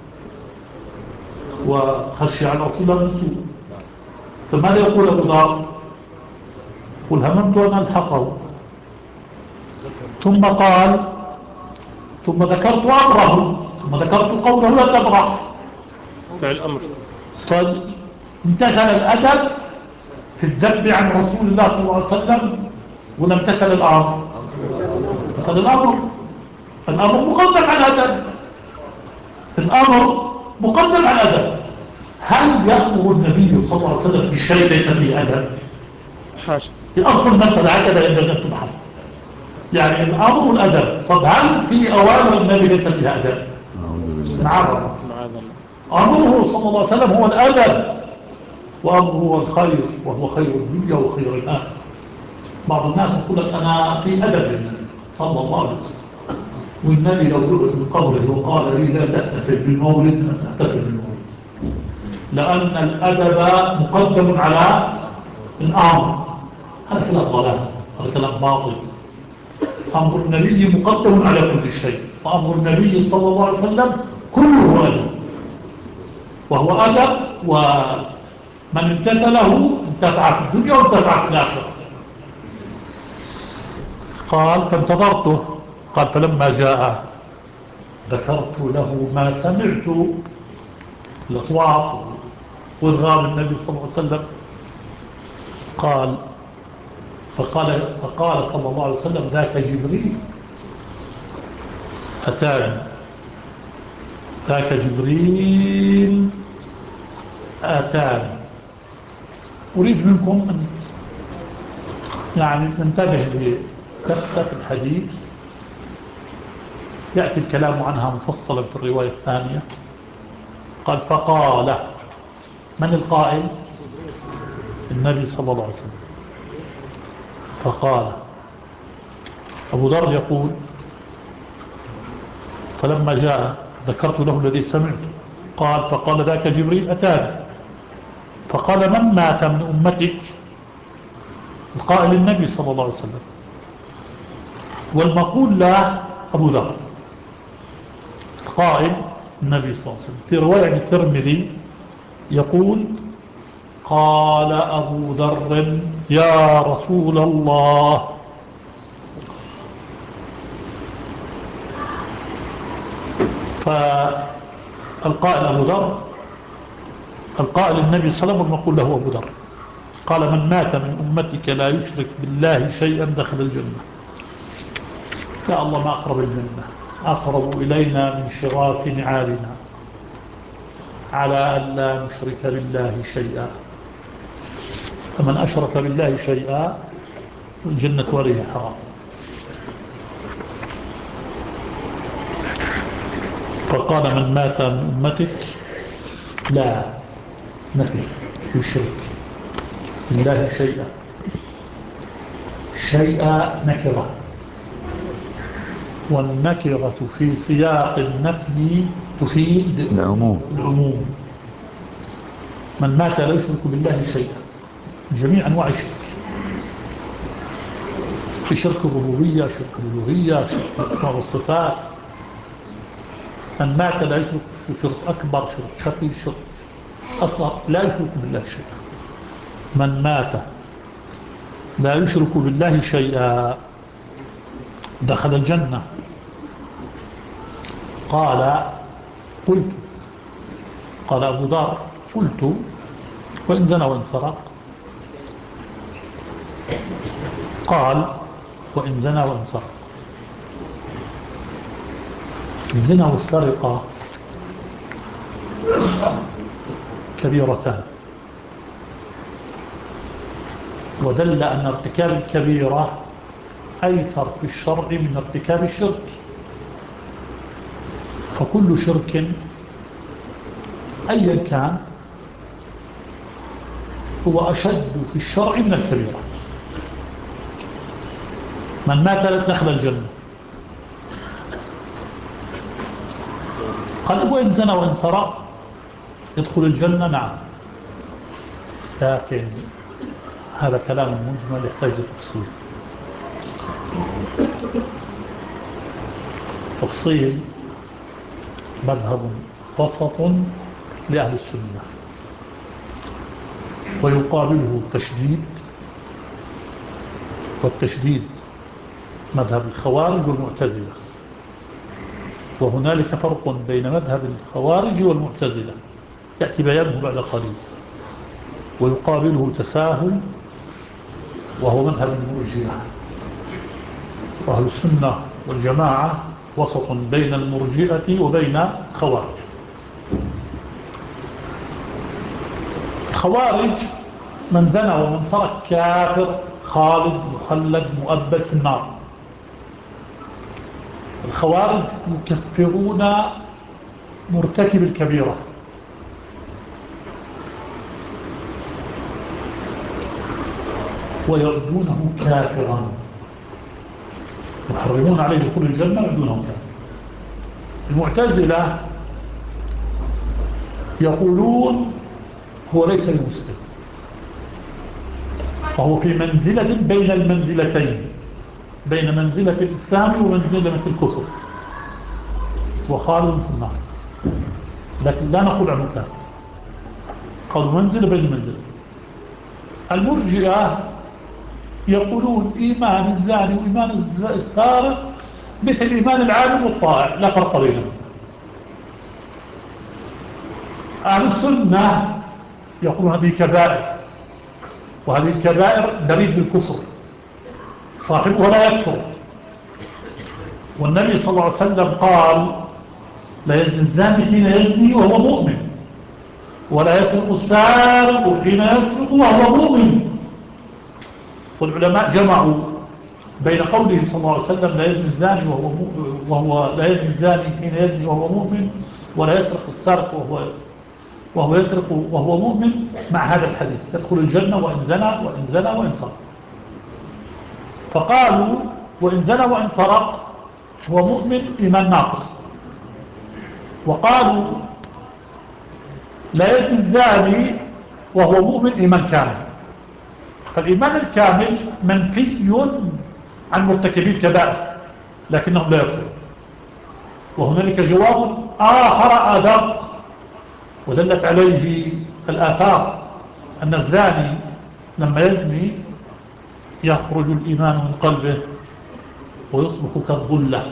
وخشي على رسول الله من سوء. فماذا يقول أبو ذر؟ قل هممت أن ألحقه. ثم قال ثم ذكرت أمره، ثم ذكرت قوله لا تبرح، فعل أمر. طيب امتثل الأدب في الذب عن رسول الله صلى الله عليه وسلم ولا امتثل الأمر؟ امتثل الأمر. الأمر مقدم على الأدب، الأمر مقدم على الأدب. هل يأمر النبي صلى الله عليه وسلم بالشيء ليس فيه أدب؟ حاشا. في أصل المسألة هكذا ينبغي أن تبحث، يعني الأمر والأدب. طب هل في أوامر النبي ليس فيها أدب؟ نعم. أمره صلى الله عليه وسلم هو الأدب، وأمره هو الخير، وهو خير الدنيا وخير الآخرة. بعض الناس يقول لك أنا في أدب النبي صلى الله عليه وسلم، والنبي لو يؤس من قبله وقال لي لا تحتفل بالمولد ما سأحتفل بالمولد، لأن الأدب مقدم على الأمر. هذا كلام ضلال، هذا كلام باطل. أمر النبي مقدم على كل شيء، وأمر النبي صلى الله عليه وسلم كله أدب، وهو أدب، ومن امتثله انتفع في الدنيا وانتفع في الآخرة. قال فانتظرته. قال فلما جاء ذكرت له ما سمعت الأصوات وإرغام النبي صلى الله عليه وسلم. قال فقال, فقال صلى الله عليه وسلم ذاك جبريل أتاني، ذاك جبريل أتاني. أريد منكم أن يعني ننتبه لكفة الحديث، يأتي الكلام عنها مفصلا في الرواية الثانية. قال فقال، من القائل؟ النبي صلى الله عليه وسلم. فقال أبو ذر يقول فلما جاء ذكرت له الذي سمعته. قال فقال ذاك جبريل أتاني. فقال من مات من أمتك؟ القائل النبي صلى الله عليه وسلم، والمقول له أبو ذر. القائل النبي صلى الله عليه وسلم. في رواية الترمذي يقول قال أبو ذر يا رسول الله. فالقائل أبو ذر، القائل النبي صلى الله عليه وسلم، والمقول له أبو ذر. قال من مات من أمتك لا يشرك بالله شيئا دخل الجنة. يا الله ما أقرب الجنة، أقرب إلينا من شراف نعالنا، على أن لا نشرك بالله شيئا. فمن أشرك بالله شيئا الجنة عليه حرام. فقال من مات من أمتك لا نفي يشرك بالله شيئا. شيئا نكرة، والنكرة في سياق النفي تفيد العموم. العموم. من مات لا يشرك بالله شيئا، جميع أنواع الشرك، في شرك الربوبية، شرك الألوهية، شرك الأسماء والصفات. من مات لا يشرك، شرك أكبر، شرك خفي، شرك أصغر، لا يشرك بالله شيئا. من مات لا يشرك بالله شيئا دخل الجنة. قال قلت، قال أبو ذر قلت وإن زنى وإن سرق؟ قال وإن زنى وإن سرق. الزنا والسرقة كبيرتان، ودل أن ارتكاب الكبيرة أيسر في الشرع من ارتكاب الشرك. فكل شرك أيا كان هو أشد في الشرع من الكبيرة. من مات لا دخل الجنة. قال وإن زنى وإن سرق يدخل الجنة؟ نعم، لكن هذا كلام مجمل يحتاج لتفصيل. تفصيل مذهب وسط لأهل السنة، ويقابله تشديد، والتشديد مذهب الخوارج والمعتزلة. وهنالك فرق بين مذهب الخوارج والمعتزلة يأتي بيانه بعد قليل. ويقابله تساهل وهو مذهب المرجئة. وأهل السنة والجماعة وسط بين المرجئة وبين الخوارج. الخوارج من زنى ومن سرق كافر خالد مخلد مؤبد في النار. الخوارج يكفرون مرتكب الكبيرة، ويعدونه كافرا، يحرمون عليه دخول الجنة ويعدونه كافرا. المعتزلة يقولون هو ليس بمسلم، وهو في منزلة بين المنزلتين، بين منزلة الإسلام ومنزلة الكفر، وخالد في النار، لكن لا نقول عنه كافر. قالوا منزلة بين منزلة. المرجئة يقولون إيمان الزاني وإيمان السارق مثل إيمان العالم والطائع، لا فرق بينهم. أهل السنة يقولون هذه كبائر، وهذه الكبائر دليل بالكفر، صاحبها لا يكفر. والنبي صلى الله عليه وسلم قال لا يزني الزاني حين يزني وهو مؤمن، ولا يسرق السارق حين يسرق وهو مؤمن. والعلماء جمعوا بين قوله صلى الله عليه وسلم لا يزني الزاني وهو وهو لا يزني الزاني حين يزني وهو مؤمن، ولا يسرق السارق وهو وهو يسرق وهو مؤمن، مع هذا الحديث يدخل الجنة وإن زنى وإن زنى وإن سرق. فقالوا وإن زنى وإن سرق هو مؤمن إيمان ناقص. وقالوا لا يزني الزاني وهو مؤمن إيمان كامل. فالإيمان الكامل منفي عن مرتكبي الكبائر لكنهم لا يكفرون. وهنالك جواب آخر أدق ودلت عليه الآثار أن الزاني لما يزني يخرج الإيمان من قلبه ويصبح كالظلة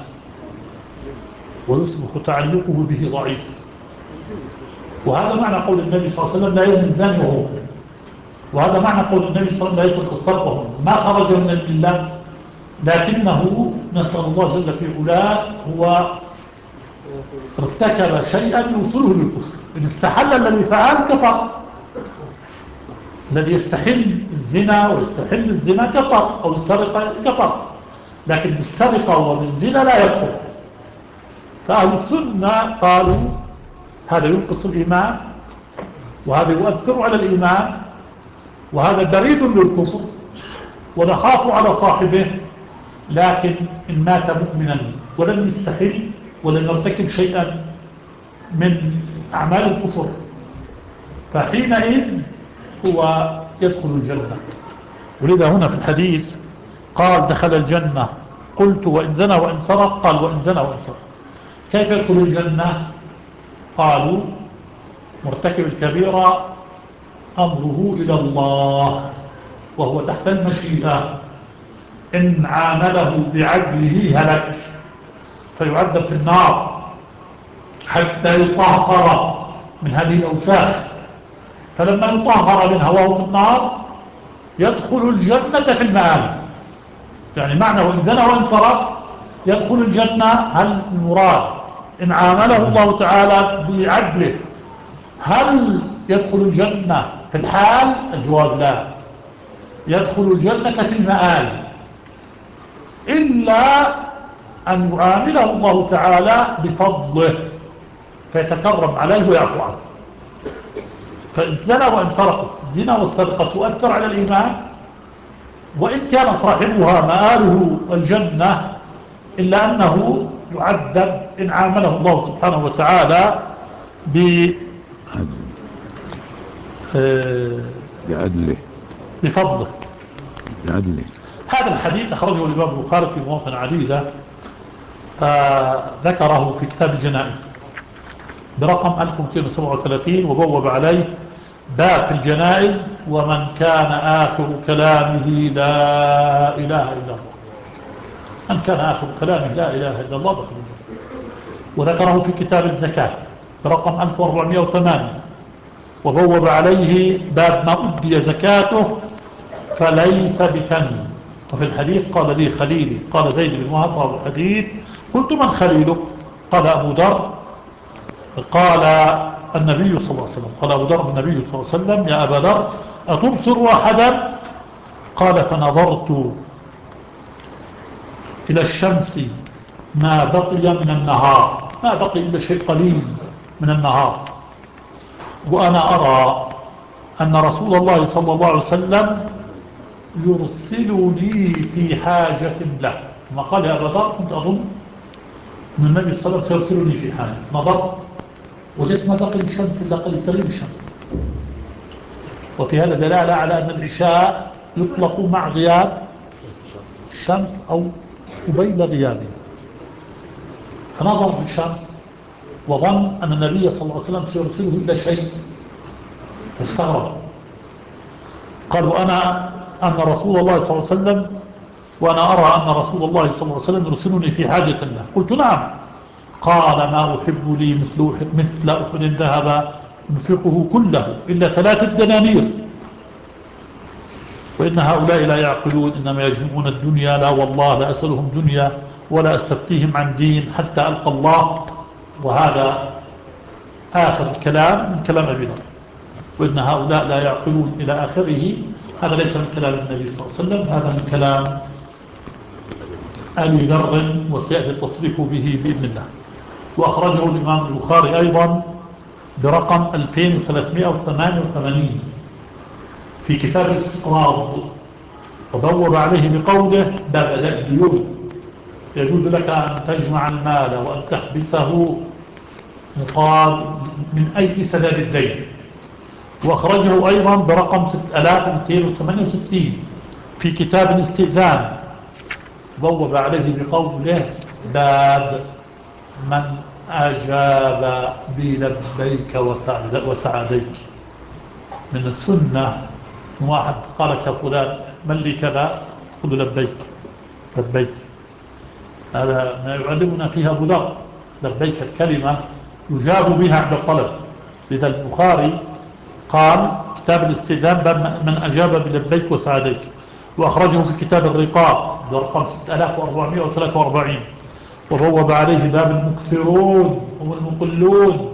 ويصبح تعلقه به ضعيف. وهذا معنى قول النبي صلى الله عليه وسلم لا يزني الزاني وهو مؤمن. وهذا معنى قول النبي صلى الله عليه وسلم لا يسرق السرقة وهو مؤمن. ما خرج من الملة لكنه نسأل الله جل في علاه هو ارتكب شيئا يوصله للكفر. إن استحل الذي فعل كفر. الذي يستحل الزنا ويستحل الزنا كفر أو السرقة كفر، لكن بالسرقة وبالزنا لا يكفر. فأهل السنة قالوا هذا ينقص الإيمان وهذا يؤثر على الإيمان وهذا بريد للكفر ونخاف على صاحبه، لكن إن مات مؤمنا ولم يستحل ولم يرتكب شيئا من أعمال الكفر فحينئذ هو يدخل الجنة. ولذا هنا في الحديث قال دخل الجنة، قلت وإن زنى وإن سرق؟ قال وإن زنى وإن سرق. كيف يدخل الجنة؟ قالوا مرتكب الكبيرة أمره إلى الله وهو تحت المشيئة. إن عامله بعدله هلك فيعذب في النار حتى يطهر من هذه الأوساخ، فلما يطهر منها وهو في النار يدخل الجنة في المآل. يعني معنى وإن زنى وإن سرق يدخل الجنة. هل المراد إن عامله الله تعالى بعدله هل يدخل الجنة في الحال؟ الجواب لا، يدخل الجنة في المآل إلا أن يعامله الله تعالى بفضله فيتكرم عليه ويعفو عنه. فإن زنى وإن سرق، الزنا والسرقة تؤثر على الإيمان وإن كان صاحبها مآله الجنة إلا أنه يعذب إن عامله الله سبحانه وتعالى ب بعدله بفضله بعدله. هذا الحديث أخرجه الإمام البخاري في مواطن عديدة، فذكره في كتاب الجنائز برقم ألف ومئتين وسبعة وثلاثين وبوب عليه باب في الجنائز ومن كان آخر كلامه لا إله إلا الله. من كان آخر كلامه لا إله إلا الله دخل الجنة. وذكره في كتاب الزكاة برقم ألف وأربعمئة وثمانية وبوب عليه باب ما أدي زكاته فليس بكنز. وفي الحديث قال لي خليلي، قال زيد بن وهب راوي الحديث، قلت من خليلك؟ قال أبو ذر. قال النبي صلى الله عليه وسلم، قال أبو ذر النبي صلى الله عليه وسلم يا أبا ذر أتبصر أحدا؟ قال فنظرت إلى الشمس ما بقي من النهار، ما بقي إلا شيء قليل من النهار، وأنا أرى أن رسول الله صلى الله عليه وسلم يرسلني في حاجة له. ما قال يا أبا ذر كنت أظن أن النبي صلى الله عليه وسلم سيرسلني في حاجة. نظرت وجدت ما بقي الشمس إلا قليل قليل الشمس. وفي هذا دلالة على أن العشاء يطلق مع غياب الشمس أو قبيل غيابه. فنظر في الشمس وظن أن النبي صلى الله عليه وسلم سيرسله إلى شيء فاستغرب. قال وأنا أن رسول الله صلى الله عليه وسلم وأنا أرى أن رسول الله صلى الله عليه وسلم يرسلني في حاجة له. قلت نعم. قال ما أحب لي مثل مثل أحد ذهب ينفقه كله إلا ثلاثة دنانير، وإن هؤلاء لا يعقلون إنما يجمعون الدنيا. لا والله لا أسألهم دنيا ولا أستفتيهم عن دين حتى ألقى الله. وهذا آخر الكلام من كلام أبي ذر، وإن هؤلاء لا يعقلون إلى آخره. هذا ليس من كلام النبي صلى الله عليه وسلم، هذا من كلام أبي ذر وسيأتي التصريح به بإذن الله. وأخرجه الإمام البخاري أيضا برقم ألفين وثلاثمئة وثمانية وثمانين في كتاب الاستقراض، وبوب عليه بقوله باب الديون. يجوز لك أن تجمع المال وأن تحبسه مقابل من أي سداد الدين، وأخرجه أيضا برقم ستة آلاف ومئتين وثمانية وستين في كتاب الاستئذان، بوب عليه بقوله: باب من أجاب بلبيك وسعديك. من السنة واحد قال كفلان من لي كذا، قل لبيك لبيك. هذا ما يعلمنا فيها أبو ذر، لبيك الكلمة يجاب بها عند الطلب. لذا البخاري قال كتاب الاستئذان باب من أجاب بلبيك وسعديك، وأخرجه في كتاب الرقاق برقم ستة آلاف وأربعمائة وثلاثة وأربعين، وبوب عليه باب المكثرون هم المقلون.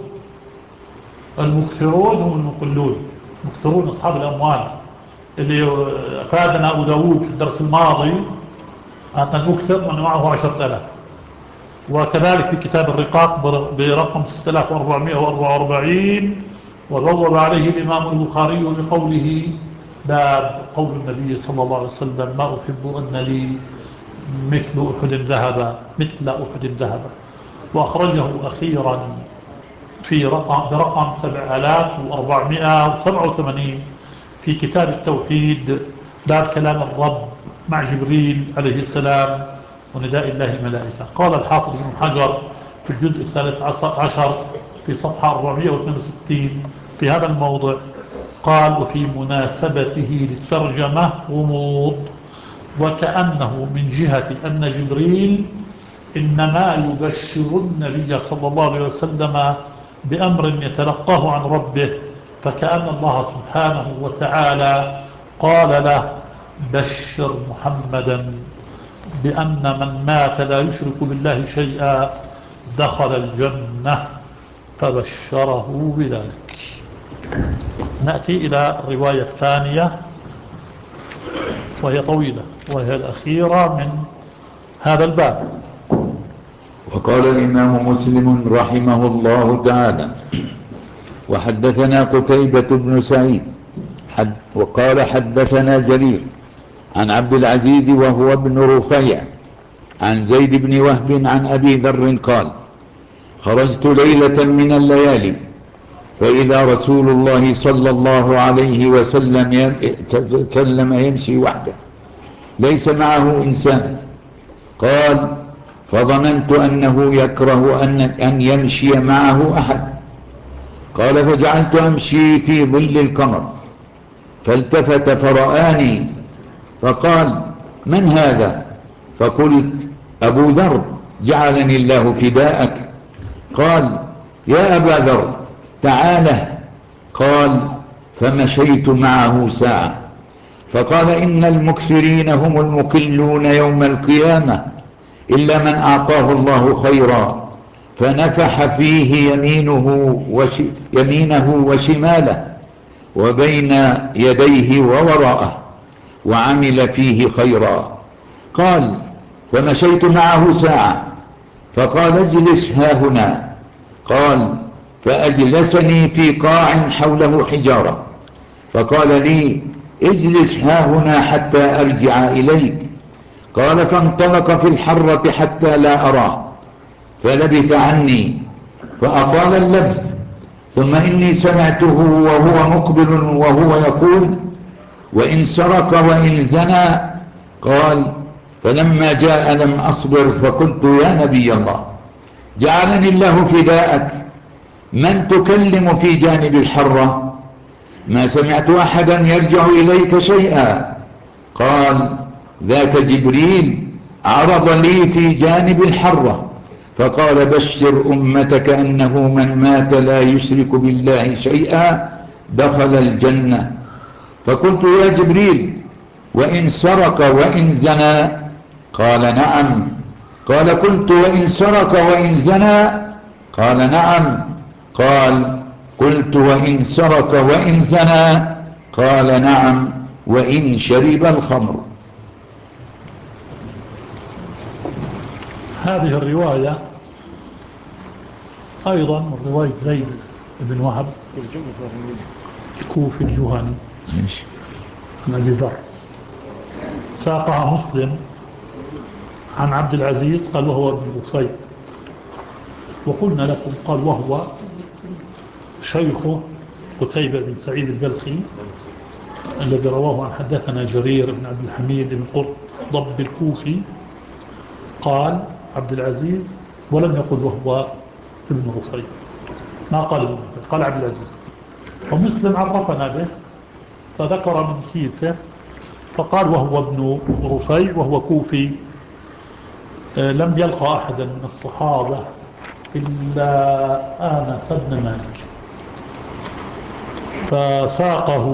المكثرون هم المقلون، مكثرون أصحاب الأموال اللي أفادنا أبو داود في الدرس الماضي أن المكثر من معه عشرة آلاف. وكذلك في كتاب الرقاق برقم ستة آلاف وأربعمائة وأربعة وأربعين، وبوب عليه الإمام البخاري بقوله: باب قول النبي صلى الله عليه وسلم: ما أحب أن لي مثل أحد ذهبا مثل أحد ذهبا. وأخرجه أخيرا في رقم برقم سبعة آلاف وأربعمائة وسبعة وثمانين في كتاب التوحيد باب كلام الرب مع جبريل عليه السلام ونداء الله الملائكة. قال الحافظ ابن حجر في الجزء الثالث عشر في صفحة أربعمائة واثنين وستين في هذا الموضع قال: وفي مناسبته للترجمة غموض، وكأنه من جهة أن جبريل إنما يبشر النبي صلى الله عليه وسلم بأمر يتلقاه عن ربه، فكأن الله سبحانه وتعالى قال له: بشر محمدا بأن من مات لا يشرك بالله شيئا دخل الجنة، فبشره بذلك. نأتي إلى الرواية الثانية وهي طويلة، وهي الأخيرة من هذا الباب. وقال الإمام مسلم رحمه الله تعالى: وحدثنا قتيبة بن سعيد حد وقال حدثنا جرير عن عبد العزيز وهو ابن رفيع عن زيد بن وهب عن أبي ذر قال: خرجت ليلة من الليالي فإذا رسول الله صلى الله عليه وسلم يمشي وحده ليس معه إنسان. قال: فظننت أنه يكره أن, أن يمشي معه أحد. قال: فجعلت أمشي في ظل القمر، فالتفت فرآني فقال: من هذا؟ فقلت: أبو ذر جعلني الله فداءك. قال: يا أبا ذر تعاله. قال: فمشيت معه ساعة، فقال: إن المكثرين هم المقلون يوم القيامة إلا من أعطاه الله خيرا فنفح فيه يمينه, وش يمينه وشماله وبين يديه ووراءه وعمل فيه خيرا. قال: فمشيت معه ساعة، فقال: اجلس هاهنا. قال: فأجلسني في قاع حوله حجارة، فقال لي: اجلس هاهنا حتى أرجع إليك. قال: فانطلق في الحرة حتى لا أراه، فلبث عني فأطال اللبث، ثم إني سمعته وهو مقبل وهو يقول: وإن سرق وإن زنى. قال: فلما جاء لم أصبر، فقلت: يا نبي الله جعلني الله فداءك، من تكلم في جانب الحرة؟ ما سمعت أحدا يرجع إليك شيئا. قال: ذاك جبريل عرض لي في جانب الحرة فقال: بشر أمتك أنه من مات لا يشرك بالله شيئا دخل الجنة. فقلت: يا جبريل وإن سرق وإن زنى؟ قال: نعم. قال: قلت: وإن سرق وإن زنى؟ قال: نعم. قال: قلت: وإن سرق وإن زنى؟ قال: نعم. وإن شرب الخمر. هذه الرواية أيضا من رواية زيد بن وهب الكوفي الجهني عن أبي ذر، ساقها مسلم عن عبد العزيز قال وهو ابن رفيع، وقلنا لكم قال وهو شيخه قتيبة بن سعيد البلخي الذي رواه عن حدثنا جرير بن عبد الحميد بن قرطب الكوفي قال عبد العزيز، ولم يقل وهو ابن رفيع، ما قال ابن رفيع، قال عبد العزيز. ومسلم عرفنا به فذكر من كيسه فقال وهو ابن رفيع وهو كوفي، لم يلقى أحدا من الصحابة إلا آنس بن مالك، فساقه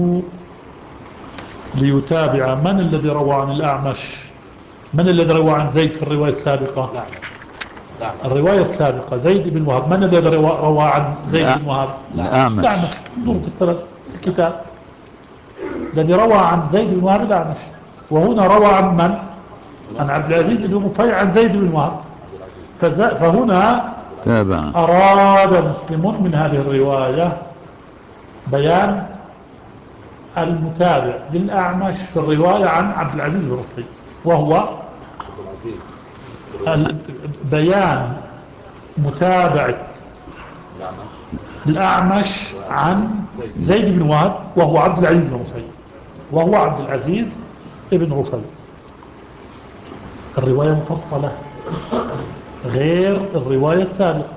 ليتابع من الذي روى عن الأعمش، من الذي روى عن زيد في الرواية السابقة. الرواية السابقة زيد بن وهب، من الذي روى عن زيد بن وهب؟ الأعمش. الأعمش. انظروا في السند الكتاب الذي روى عن زيد بن وهب الأعمش، وهنا روى عن من؟ عن عبد العزيز بن رفيع عن زيد بن وهب. فهنا تابع. أراد مسلم من هذه الرواية بيان المتابع للأعمش في الرواية عن عبد العزيز بن رفيع، وهو بيان متابعة الأعمش عن زيد بن وهب وهو عبد العزيز بن رفيع، وهو عبد العزيز بن رفيع. الرواية مفصلة غير الرواية السابقة.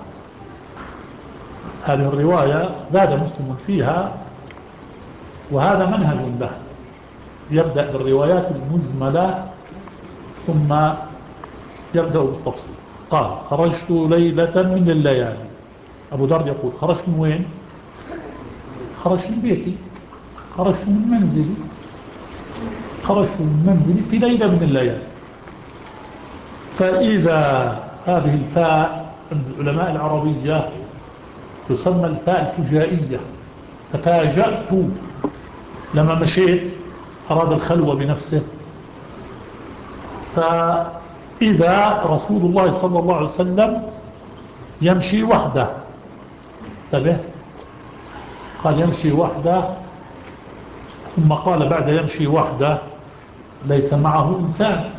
هذه الرواية زاد مسلم فيها، وهذا منهج له، يبدأ بالروايات المجملة ثم يبدأ بالتفصيل. قال خرجت ليلة من الليالي، أبو ذر يقول خرجت من وين؟ خرجت من بيتي، خرجت من منزلي، خرجت من منزلي في ليلة من الليالي. فإذا هذه الفاء عند العلماء العربية تسمى الفاء الفجائية، تفاجأت لما مشيت، أراد الخلوة بنفسه. فإذا رسول الله صلى الله عليه وسلم يمشي وحده، انتبه، قال يمشي وحده، ثم قال بعد يمشي وحده ليس معه إنسان.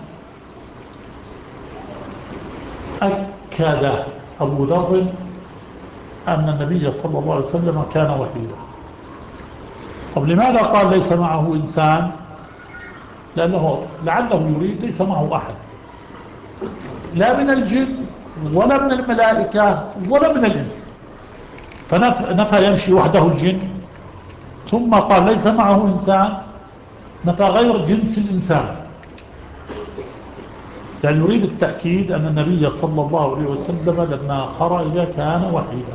أكد أبو ذر أن النبي صلى الله عليه وسلم كان وحيدا. طب لماذا قال ليس معه إنسان؟ لأنه لعله يريد ليس معه أحد، لا من الجن ولا من الملائكة ولا من الإنس، فنفى يمشي وحده الجن، ثم قال ليس معه إنسان، نفى غير جنس الإنسان، يعني يريد التأكيد أن النبي صلى الله عليه وسلم لما خرج كان وحيدا.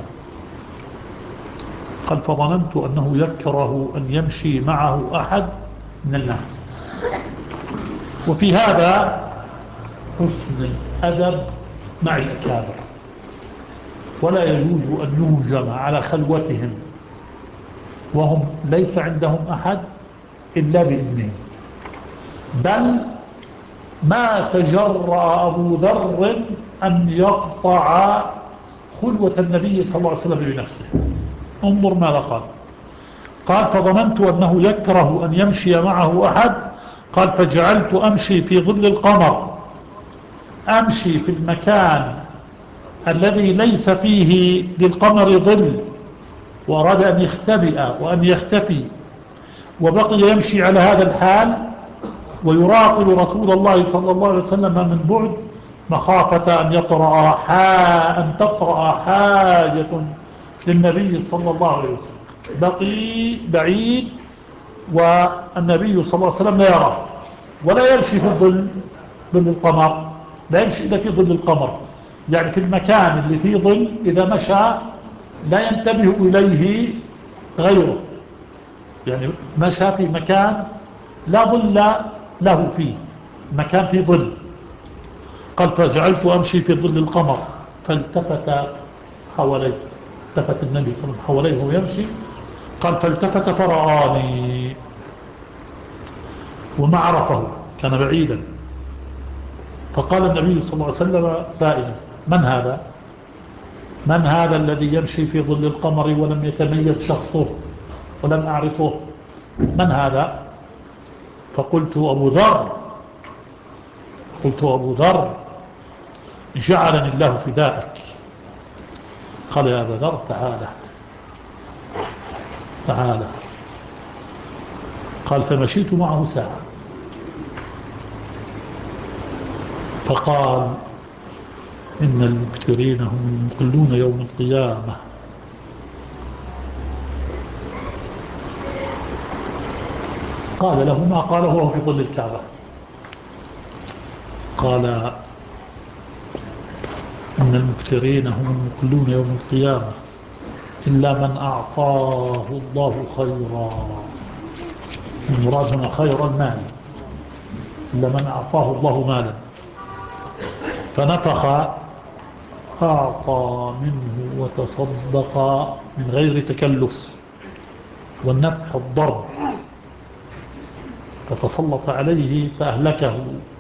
قال فظننت أنه يكره أن يمشي معه أحد من الناس. وفي هذا حسن الأدب مع الأكابر، ولا يجوز أن يهجم على خلوتهم وهم ليس عندهم أحد إلا بإذنه. بل ما تجرأ أبو ذر أن يقطع خلوة النبي صلى الله عليه وسلم بنفسه. انظر ماذا قال. قال فظننت أنه يكره أن يمشي معه أحد، قال فجعلت أمشي في ظل القمر، أمشي في المكان الذي ليس فيه للقمر ظل، وأراد أن يختبئ وأن يختفي، وبقي يمشي على هذا الحال ويراقب رسول الله صلى الله عليه وسلم من بعد، مخافة أن يطرأ حا أن تطرأ حاجة للنبي صلى الله عليه وسلم. بقي بعيد والنبي صلى الله عليه وسلم لا يراه، ولا يمشي في الظل، ظل القمر، لا يمشي إلا في ظل القمر، يعني في المكان اللي فيه ظل إذا مشى لا ينتبه إليه غيره، يعني مشى في مكان لا ظل له فيه، مكان فيه ظل. قال فجعلت أمشي في ظل القمر، فالتفت حواليه، التفت النبي صلى الله عليه وسلم حواليه وهو يمشي، قال فالتفت فرآني وما عرفه، كان بعيدا. فقال النبي صلى الله عليه وسلم سائلا من هذا؟ من هذا الذي يمشي في ظل القمر ولم يتميز شخصه ولم أعرفه؟ من هذا؟ فقلت أبو ذر، قلت أبو ذر جعلني الله فداءك. قال يا أبا ذر تعالى، تعالى. قال فمشيت معه ساعة فقال إن المكثرين هم المقلون يوم القيامة. قال له ما قاله وهو في ظل الكعبة. قال إن المكثرين هم المقلون يوم القيامة إلا من أعطاه الله خيرا. المراد هنا خير المال، إلا من أعطاه الله مالا فنفخ أعطى منه وتصدق من غير تكلف. والنفح الضرب، فتسلط عليه فأهلكه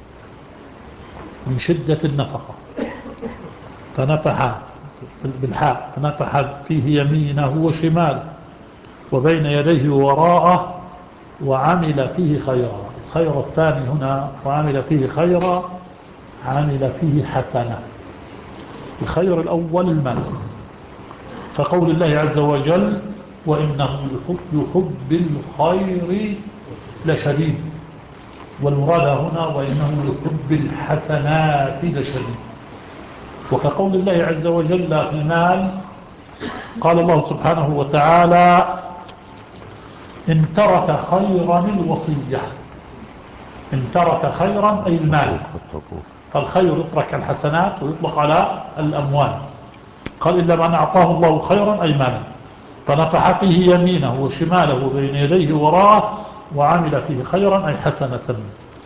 من شدة النفقة. فنفح بالحاء فنفح فيه يمينه وشماله وبين يديه وراءه وعمل فيه خيرا. الخير الثاني هنا وعمل فيه خيرا، عمل فيه حسنة. الخير الأول المال، فقول الله عز وجل وإنه يحب, يحب الخير لشديد. والمراد هنا وإنه يحب الحسنات لشديد. وكقول الله عز وجل في المال قال الله سبحانه وتعالى إن ترك خيرا الوصية. إن ترك خيرا أي المال، فالخير يطلق الحسنات ويطلق على الأموال. قال إلا من أعطاه الله خيرا أي مالا فنفح فيه يمينه وشماله بين يديه وراءه وعمل فيه خيرا أي حسنة.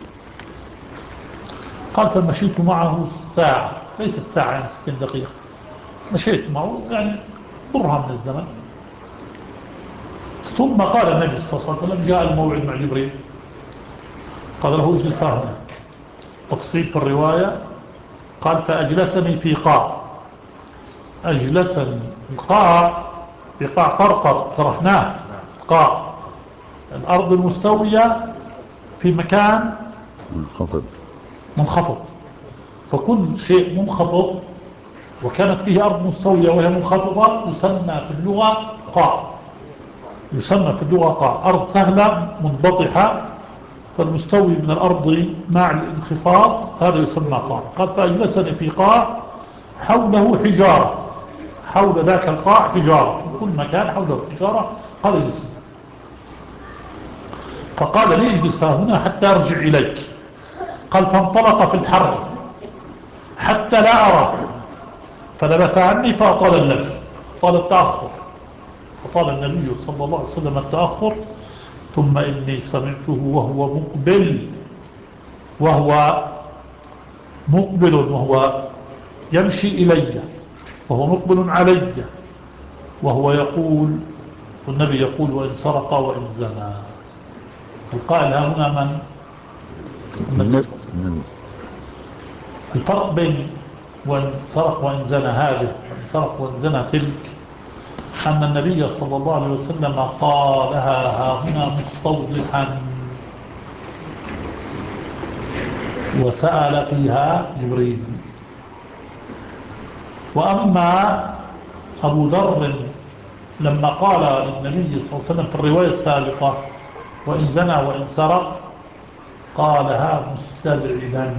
قال فمشيت معه ساعة، ليست ساعة يعني ستين دقيقة، مشيت معه يعني ضرها من الزمن. ثم قال النبي صلى الله عليه وسلم جاء الموعد مع جبريل قال له اجلس هنا. تفصيل في الرواية قال فأجلسني في قاع. أجلسني قاع بقاع قرقر طرحناه قاع، الأرض المستوية في مكان منخفض منخفض. فكل شيء منخفض وكانت فيه أرض مستوية وهي منخفضة يسمى في اللغة قاع. يسمى في اللغة قاع، أرض سهلة منبطحة، فالمستوي من الأرض مع الانخفاض هذا يسمى قاع. قال فأجلسني في قاع حوله حجارة، حول ذاك القاع حجارة، كل مكان حوله حجارة. قال اجلس. فقال لي اجلس هنا حتى أرجع إليك. قال فانطلق في الحر حتى لا أراه فلبث عني فأطال اللبث، طال التأخر، فطال النبي صلى الله عليه وسلم التأخر. ثم إني سمعته وهو مقبل وهو مقبل وهو يمشي إلي وهو مقبل علي وهو يقول، والنبي يقول وإن سرق وإن زنى. القائل هنا من؟ النبي صلى الله عليه وسلم. الفرق بين وإن سرق وإن زنى هذه وإن سرق وإن زنى تلك أن النبي صلى الله عليه وسلم قالها ها هنا مستوضحا وسأل فيها جبريل. وأما أبو ذر لما قال للنبي صلى الله عليه وسلم في الرواية السابقة وإن زنى وإن سرق قالها مستبعدا.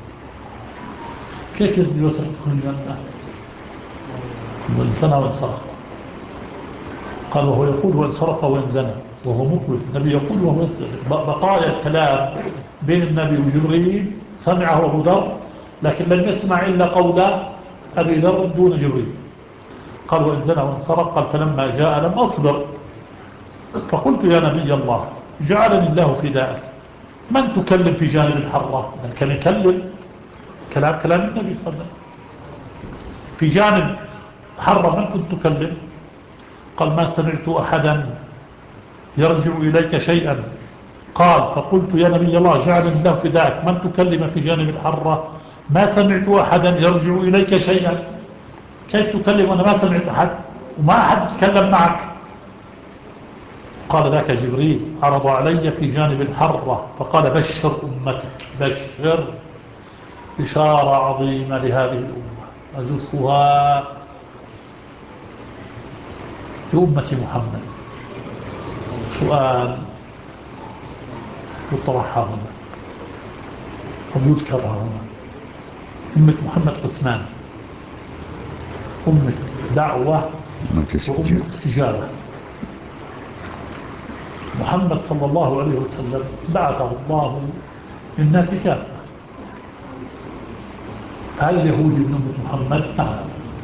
كيف يزني ويسرق في الجنة وإن زنى وإن سرق؟ قال وهو يقول وإن سرق وإن زنى وهو مقبل. النبي يقول وهو يسرق. بقايا الكلام بين النبي وجبريل سمعه أبو ذر لكن لم يسمع إلا قول أبي ذر دون جبريل. قال وإن زنى وإن سرق. قال فلما جاء لم أصبر فقلت يا نبي الله جعلني الله فداءك من تكلم في جانب الحرة؟ من كان يكلم كلام كلام النبي صلى الله عليه وسلم في جانب حرة من كنت تكلم؟ قال ما سمعت أحدا يرجع إليك شيئا. قال فقلت يا نبي الله جعلني الله فداءك من تكلم في جانب الحرة؟ ما سمعت أحدا يرجع إليك شيئا. كيف تكلم وأنا ما سمعت أحد وما أحد يتكلم معك؟ قال ذاك جبريل عرض علي في جانب الحرة فقال بشر أمتك، بشر بشارة عظيمة لهذه الأمة أزفها لأمة محمد سؤال يطرح هنا أو يذكر هنا. أمة محمد قسمان: أمة دعوة وأمة استجابة. محمد صلى الله عليه وسلم بعثه الله للناس كافة، هل اليهود من أمة محمد؟ نعم،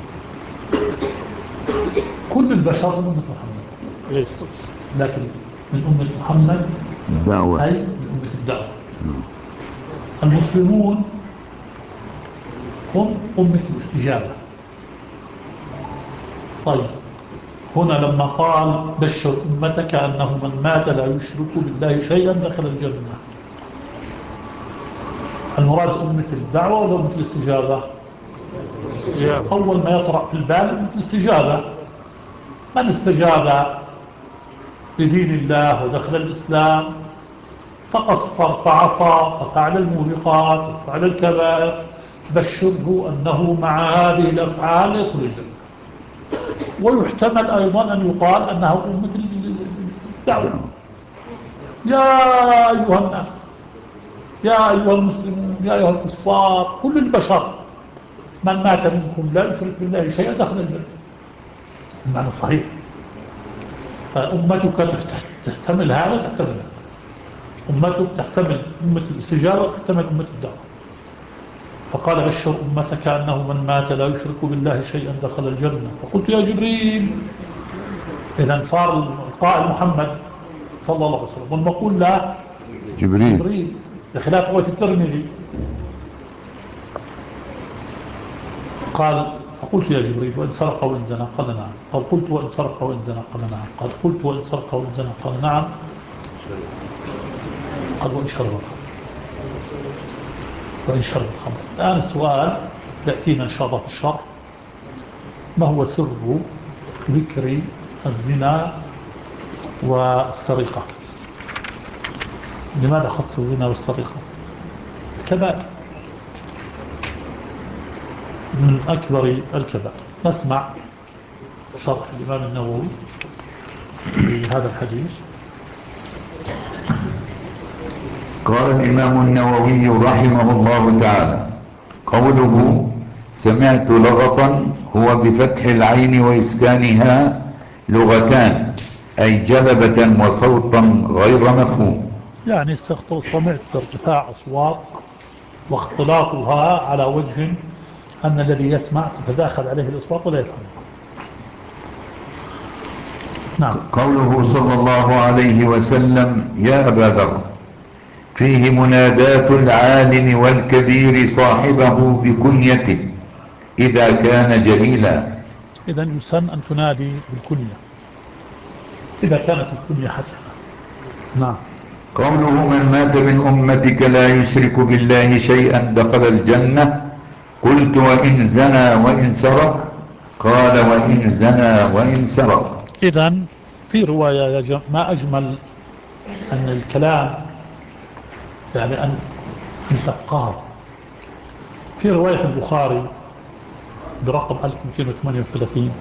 كل البشر من أمة محمد، لكن من أمة محمد الدعوة أي من أمة الدعوة. المسلمون هم أمة الاستجابة. طيب، هنا لما قال بشر أمتك أنه من مات لا يشرك بالله شيئا دخل الجنة، المراد أمة الدعوة ولا أمة الاستجابة؟ أول ما يطرأ في البال أمة الاستجابة. من استجاب لدين الله ودخل الإسلام فقصر فعصى ففعل الموبقات وفعل الكبائر، بشره أنه مع هذه الأفعال يدخل الجنة. ويحتمل أيضا أن يقال أنها أمة الدعوة. يا أيها الناس، يا أيها المسلمون، يا أيها الكفار، كل البشر، من مات منكم لا يشرك بالله شيئا دخل الجنة. المعنى صحيح. فأمتك تحتمل هذا وتحتمل هذا. أمتك تحتمل أمة الاستجابة وتحتمل أمة الدعوة. فقال بشر أمتك أنه من مات لا يشرك بالله شيئا دخل الجنة. فقلت يا جبريل، إذن صار القائل محمد صلى الله عليه وسلم والمقول لا جبريل, جبريل بخلاف رواية الترمذي. قال فقلت يا جبريل وإن سرق وإن زنى؟ قال نعم. قال قلت وإن سرق وإن زنى؟ قال نعم. قال قلت وإن سرق وإن زنى؟ قال نعم. قال وإن شرب الخمر؟ وإن شرب الخمر؟ الآن السؤال يأتينا إن شاء الله في الشرح: ما هو سر ذكر الزنا والسرقة؟ لماذا خص الزنا والسرقة؟ كبائر من أكبر الكبائر. نسمع شرح الإمام النووي لهذا الحديث. قال الإمام النووي رحمه الله تعالى: قوله سمعت لغطا هو بفتح العين وإسكانها لغتان، أي جلبة وصوتا غير مفهوم. يعني سمعت ارتفاع أصوات واختلاطها على وجه أن الذي يسمع تتداخل عليه الأصوات ولا يفهم. نعم. قوله صلى الله عليه وسلم: يا أبا ذر، فيه منادات العالم والكبير صاحبه بكنيته إذا كان جليلا. إذن يسن أن تنادي بالكنية إذا كانت الكنية حسنة. نعم. قوله من مات من أمتك لا يشرك بالله شيئا دخل الجنة. قلت وإن زنى وإن سرق؟ قال وإن زنى وإن سرق. إذن في رواية يا جماعة ما أجمل أن الكلام يعني أن تفقه. في رواية في البخاري برقم ألف ومئتين وثمانية وثلاثين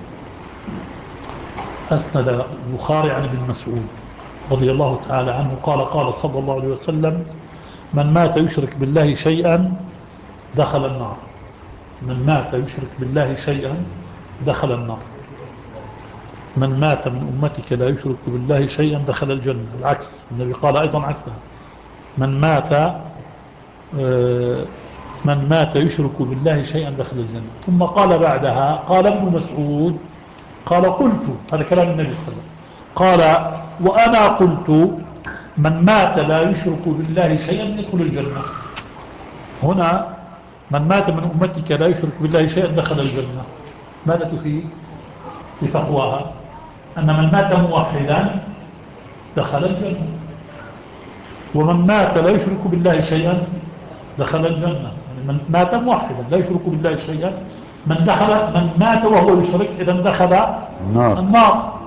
أسند البخاري عن ابن مسعود رضي الله تعالى عنه قال قال صلى الله عليه وسلم: من مات يشرك بالله شيئا دخل النار. من مات يشرك بالله شيئا دخل النار. من مات من أمتك لا يشرك بالله شيئا دخل الجنة. العكس، النبي قال أيضا عكسها: من مات من مات يشرك بالله شيئا دخل الجنة. ثم قال بعدها قال ابن مسعود قال قلت، هذا كلام النبي صلى الله عليه وسلم، قال وأنا قلت من مات لا يشرك بالله شيئا يدخل الجنة. هنا من مات من أمتك لا يشرك بالله شيئا دخل الجنة، ماذا تفيد لفقواها؟ أن من مات موحدا دخل الجنة، ومن مات لا يشرك بالله شيئا دخل الجنة. يعني من مات موحدا لا يشرك بالله شيئا، من دخل من مات وهو يشرك إذا دخل النار. النار.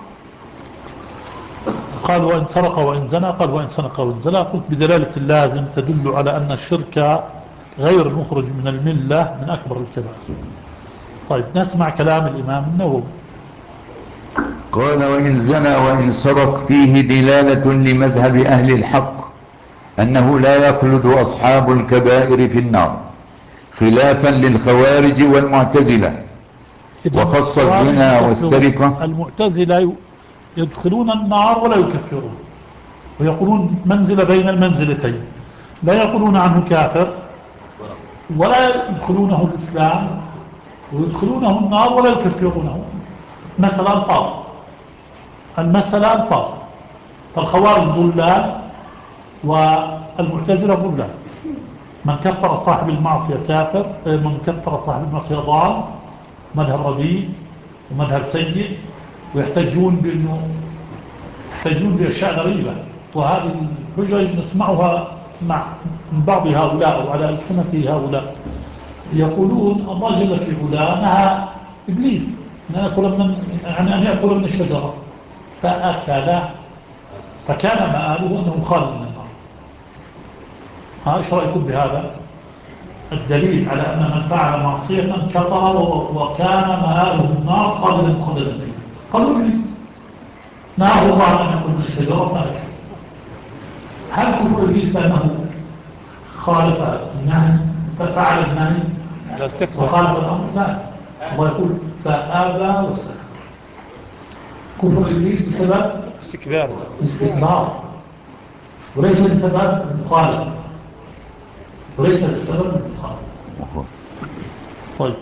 قال وإن سرق وإن زنى؟ قال وإن سرق وإن زنى. قلت بدلالة اللازم تدل على أن الشرك غير المخرج من الملة من أكبر الكبائر. طيب نسمع كلام الإمام النووي. قال وإن زنى وإن سرق فيه دلالة لمذهب أهل الحق أنه لا يخلد أصحاب الكبائر في النار خلافا للخوارج والمعتزلة، وخص الزنا والسرقة. المعتزلة يدخلون النار ولا يكفرون، ويقولون منزلة بين المنزلتين، لا يقولون عنه كافر ولا يدخلونه الإسلام، ويدخلونه النار ولا يكفرونه. مثلا طار المثلا طار فالخوارج ضلال والمعتزلة ضلال. من كفر صاحب المعصية كافر، من كفر صاحب المعصية ضال، مذهب رديء ومذهب سيء، ويحتجون بأنه يحتجون بأشياء غريبة. وهذه الحجج نسمعها مع من بعض هؤلاء وعلى ألسنة هؤلاء. يقولون الله جل في علاه نهى إبليس أن يأكل من يعني أن يأكل من الشجرة فأكل، فكان مآله أنه خالد من النار. ها إيش رأيكم بهذا؟ الدليل على أن من فعل معصية كفر وكان مآله النار خالدا مخلدا فيها. قالوا إبليس نهى الله أن يأكل من الشجرة فأكل. هل كفر إبليس لأنه خالف النهي ففعل النهي وخالف الأمر؟ لا، الله يقول فآبى واستكبر. كفر إبليس بسبب استكبار استكبار وليس بسبب المخالفة، وليس بسبب المخالفة. طيب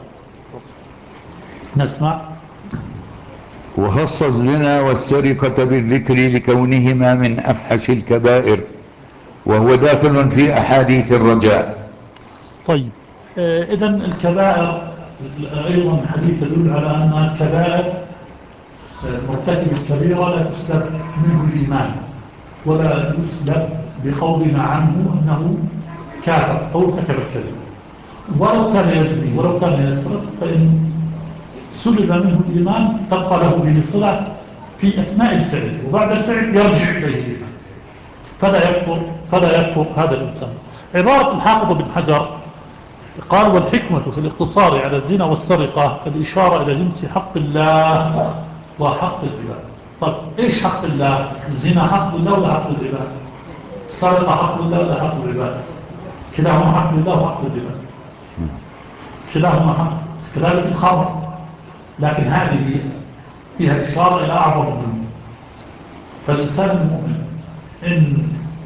نسمع. وخص الزنا والسرقة بالذكر لكونهما من أفحش الكبائر، وهو داخل في أحاديث الرجاء. طيب إذا الكبائر أيضا الحديث يدل على أن الكبائر مرتكب الكبيرة لا تسلب منه الإيمان ولا يسلب بقولنا عنه أنه كافر أو ارتكب الكبيرة، ولو كان يزني ولو كان يسرق فإن سلب منه الإيمان تبقى له به صلة في أثناء الفعل، وبعد الفعل يرجع إليه الإيمان، فلا يكفر فلا يكفر هذا الإنسان. عبارة الحافظ بن حجر قال والحكمة في الاقتصار على الزنا والسرقة الإشارة إلى جنس حق الله وحق العباد. طيب إيش حق الله؟ الزنا حق الله ولا حق العباد؟ السرقة حق الله ولا حق العباد؟ كلاهما حق الله وحق العباد، كلاهما حق. كذلك الخمر، لكن هذه فيها إشارة إلى أعظم منه. فالإنسان المؤمن إن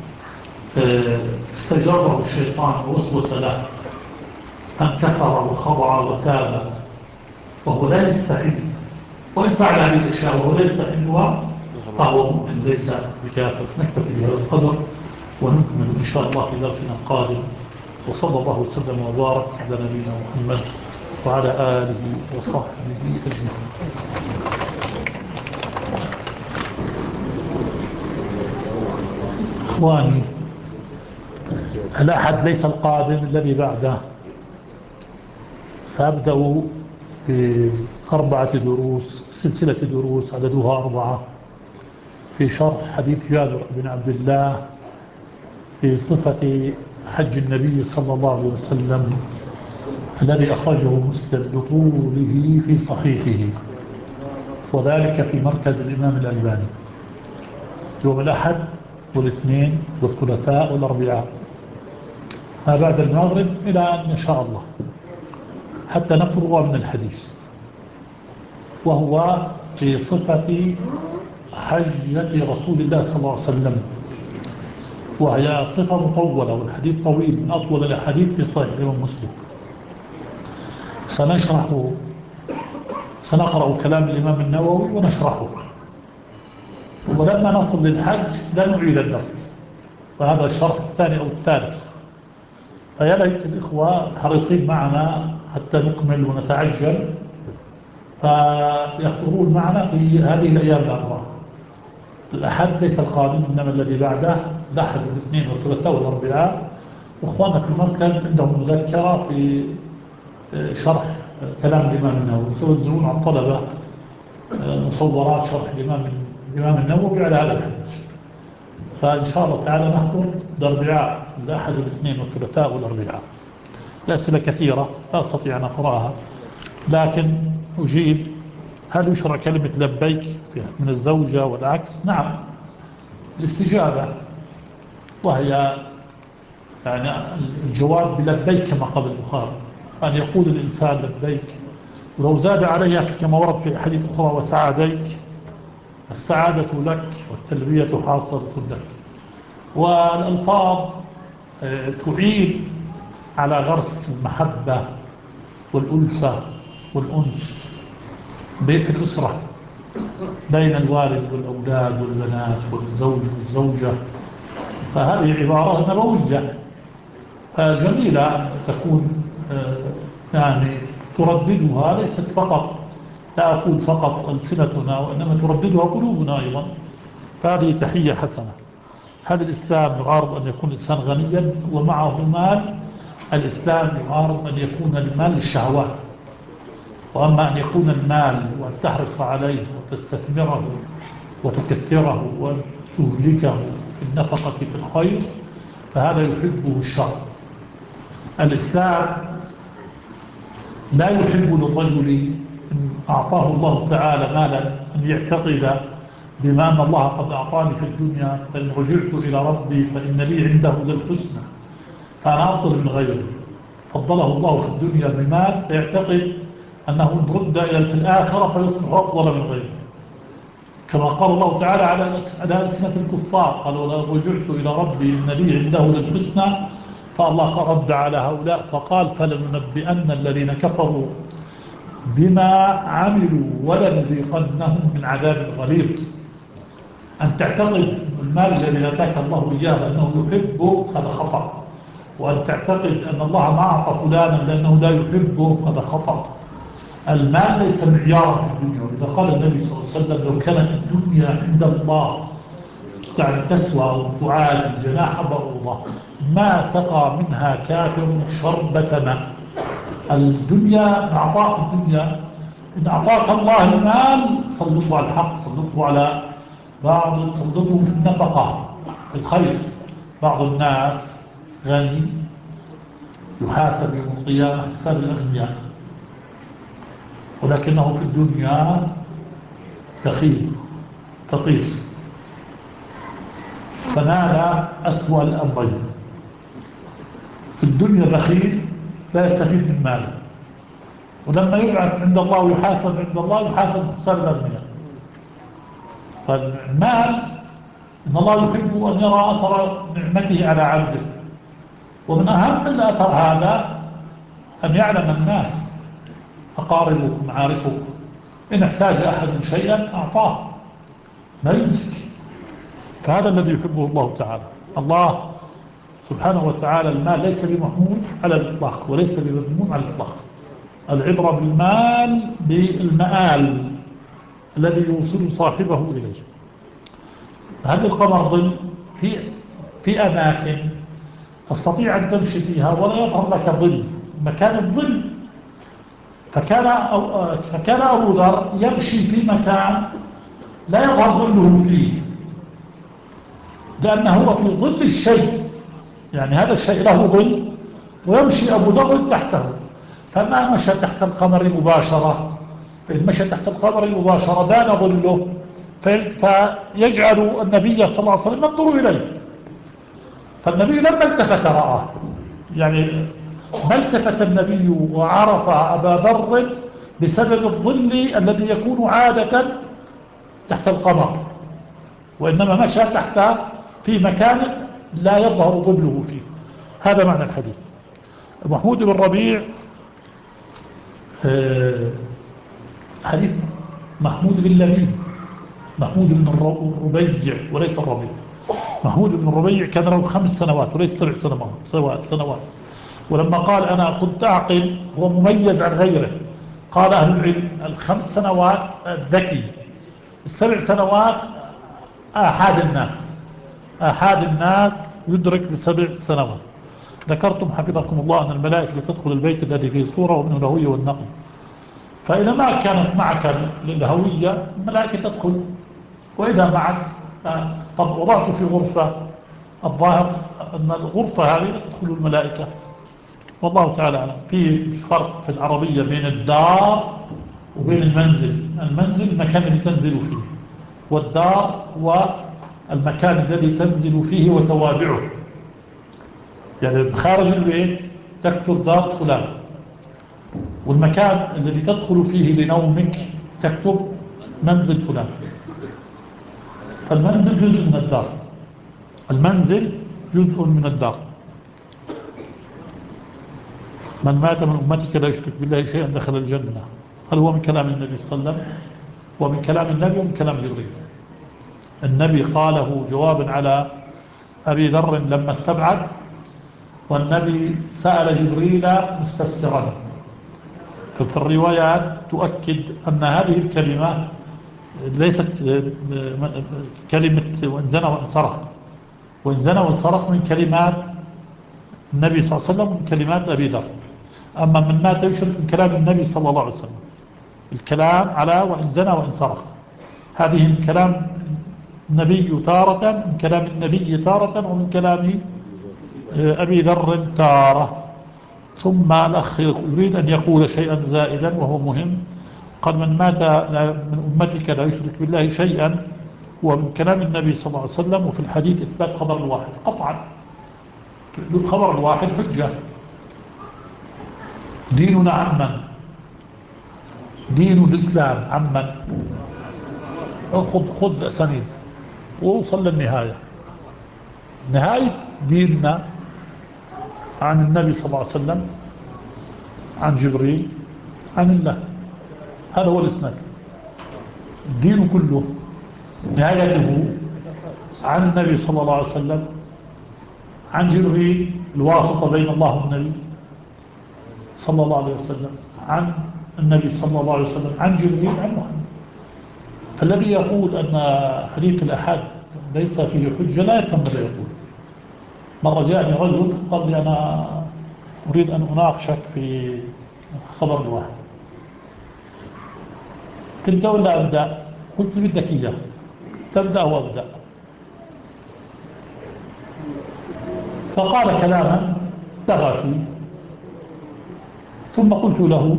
استجره الشيطان ووسوس له فانكسر وخضع وتاب وهو لا يستحل، وإن فعل هذه الأشياء وهو لا يستحلها فهو مؤمن ليس بكافر. نكتفي بهذا القدر ونكمل إن شاء الله في درسنا القادم. وصلى الله وسلم وبارك على نبينا محمد وعلى آله وصحبه أجمعين. إخواني، الأحد ليس القادم الذي بعده سأبدأ بأربعة دروس، سلسلة دروس عددها أربعة، في شرح حديث جابر بن عبد الله في صفة حج النبي صلى الله عليه وسلم الذي أخرجه مسلم بطوله في صحيحه، وذلك في مركز الإمام الألباني يوم الأحد والاثنين والثلاثاء والأربعاء ما بعد المغرب إلى أن شاء الله حتى نفرغ من الحديث، وهو في صفة حجة رسول الله صلى الله عليه وسلم، وهي صفة مطولة والحديث طويل من أطول الحديث في صحيح الإمام مسلم. سنشرح سنقرأ كلام الإمام النووي ونشرحه، ولما نصل للحج لا نعيد الدرس، وهذا الشرح الثاني أو الثالث. فيا ليت الإخوة الحريصين معنا حتى نكمل ونتعجل فيحضرون معنا في هذه الأيام الأربعة. الأحد ليس القادم إنما الذي بعده، الأحد والاثنين والثلاثاء والأربعاء. وإخواننا في المركز عندهم مذكرة في شرح كلام الإمام النووي، سيوزعون على الطلبة مصورات شرح الإمام الإمام النووي على هذا الحديث. فإن شاء الله تعالى نحضر الأربعاء، الأحد والاثنين والثلاثاء والأربعاء. الأسئلة كثيرة لا أستطيع أن أقرأها، لكن أجيب هل يشرع كلمة لبيك من الزوجة والعكس؟ نعم، الاستجابة، وهي يعني الجواب بلبيك كما قال البخاري، أن يقول الإنسان لبيك، ولو زاد عليها كما ورد في أحاديث أخرى وسعديك، السعادة لك والتلبية حاصلة لك. والألفاظ تعين على غرس المحبة والألفة والأنس في الأسرة بين الوالد والأولاد والبنات والزوج والزوجة، فهذه عبارة نبوية فجميلة أن تكون يعني ترددها ليست فقط، لا أقول فقط ألسنتنا، وإنما ترددها قلوبنا أيضا، فهذه تحية حسنة. هذا الإسلام يعارض أن يكون الإنسان غنيا ومعه مال، الإسلام يعارض أن يكون المال للشهوات، وأما أن يكون المال وأن تحرص عليه وتستثمره وتكثره وتهلكه في النفقة في الخير، فهذا يحبه الشر. الإسلام لا يحب للرجل إن أعطاه الله تعالى مالا أن يعتقد بما أن الله قد أعطاني في الدنيا فإن رجعت إلى ربي فإن لي عنده للحسنى، فأنا أفضل من غيري. فضله الله في الدنيا بمال فيعتقد أنه إن رد إلى في الآخرة فيصبح أفضل من غيره، كما قال الله تعالى على ألسنة الكفار، قال ولا رجعت إلى ربي إن لي عنده للحسنى، فالله رد على هؤلاء فقال فلننبئن الذين كفروا بما عملوا ولنذيقنهم من عذاب غليظ. أن تعتقد أن المال الذي آتاك الله إياه أنه يحبه هذا خطأ، وأن تعتقد أن الله ما أعطى فلانا لأنه لا يحبه هذا خطأ. المال ليس معيارا في الدنيا، وإذا قال النبي صلى الله عليه وسلم لو كانت الدنيا عند الله يعني تسوى وتعادل جناح بعوضة ما سقى منها كافر شربة ماء. الدنيا أعطاك الدنيا، إن أعطاك الله المال سلطه على الحق، سلطه على بعض، سلطه في النفقة في الخير. بعض الناس غني يحاسب يوم القيامة حساب الأغنياء، ولكنه في الدنيا بخيل فقير، فنال أسوأ الأمرين. في الدنيا بخيل لا يستفيد من ماله، ولما يبعث عند الله ويحاسب عند الله يحاسب حساب الأغنياء. فالمال إن الله يحب أن يرى أثر نعمته على عبده، ومن أهم الأثر هذا أن يعلم الناس أقاربك معارفك إن احتاج أحد شيئا أعطاه ما يمسك. فهذا الذي يحبه الله تعالى. الله سبحانه وتعالى المال ليس بمحمود على الإطلاق وليس بمذموم على الإطلاق. العبرة بالمال بالمآل الذي يوصل صاحبه إليه. هذا القمر ظل في في أماكن تستطيع أن تمشي فيها ولا يظهر لك ظل مكان الظل، فكان أو فكان أبو ذر يمشي في مكان لا يظهر ظله فيه، لأنه هو في ظل الشيء، يعني هذا الشيء له ظل ويمشي أبو ذر تحته. فما مشى تحت القمر مباشرة، فإن مشى تحت القمر مباشرة بان ظله، فيجعل النبي صلى الله عليه وسلم ينظر إليه. فالنبي لما التفت رآه، يعني ما التفت النبي وعرف أبا ذر بسبب الظل الذي يكون عادة تحت القمر، وإنما مشى تحت في مكان لا يظهر ظله فيه. هذا معنى الحديث. محمود بن ربيع حديث محمود بن لبيب، محمود بن الربيع وليس الربيع. محمود بن الربيع كان له خمس سنوات وليس سبع سنوات سنوات ولما قال أنا كنت أعقل هو مميز عن غيره. قال أهل العلم الخمس سنوات ذكي، السبع سنوات آحاد الناس، آحاد الناس يدرك بسبع سنوات. ذكرتم حفظكم الله أن الملائكة تدخل البيت الذي فيه صورة ومنه الهوية والنقل، فإذا ما كانت معك الهوية الملائكة تدخل، وإذا معك طب وضعت في غرفة الظاهر أن الغرفة هذه لا تدخل الملائكة، والله تعالى أعلم. في فرق في العربية بين الدار وبين المنزل. المنزل المكان اللي تنزل فيه، والدار هو المكان الذي تنزل فيه وتوابعه. يعني خارج البيت تكتب دار فلان، والمكان الذي تدخل فيه لنومك تكتب منزل فلان. فالمنزل جزء من الدار، المنزل جزء من الدار. من مات من أمتك لا يشرك بالله شيئا دخل الجنة. هل هو من كلام النبي صلى الله عليه وسلم ومن كلام النبي ومن كلام جبريل؟ النبي قاله جوابا على أبي ذر لما استبعد، والنبي سأل جبريل مستفسرا. ففي الروايات تؤكد أن هذه الكلمة ليست كلمة وإن زنى وإن سرق، وإن زنى وإن سرق من كلمات النبي صلى الله عليه وسلم ومن كلمات أبي ذر. أما من مات يشرك من كلام النبي صلى الله عليه وسلم. الكلام على وإن زنى وإن سرق، هذه من كلام النبي تارة، من كلام النبي تارة، ومن كلام أبي ذر تارة. ثم الأخ يريد أن يقول شيئا زائدا وهو مهم. قال من مات من أمتك لا يشرك بالله شيئا، ومن كلام النبي صلى الله عليه وسلم. وفي الحديث إثبات خبر الواحد قطعا، الخبر الواحد حجة. ديننا عمن؟ دين الإسلام عمن؟ خذ خذ أسانيد ووصل للنهاية. نهاية ديننا عن النبي صلى الله عليه وسلم، عن جبريل، عن الله. هذا هو الإسناد. الدين كله نهايته عن النبي صلى الله عليه وسلم، عن جبريل الواسطة بين الله والنبي صلى الله عليه وسلم، عن النبي صلى الله عليه وسلم، عن جبريل، عن محمد. فالذي يقول أن حديث الأحد ليس فيه حجة لا يفهم ماذا يقول. مرة جاءني رجل قال لي أنا أريد أن أناقشك في خبر الواحد، تبدأ ولا أبدأ؟ قلت بدك إياه، تبدأ وأبدأ. فقال كلاما لغى فيه، ثم قلت له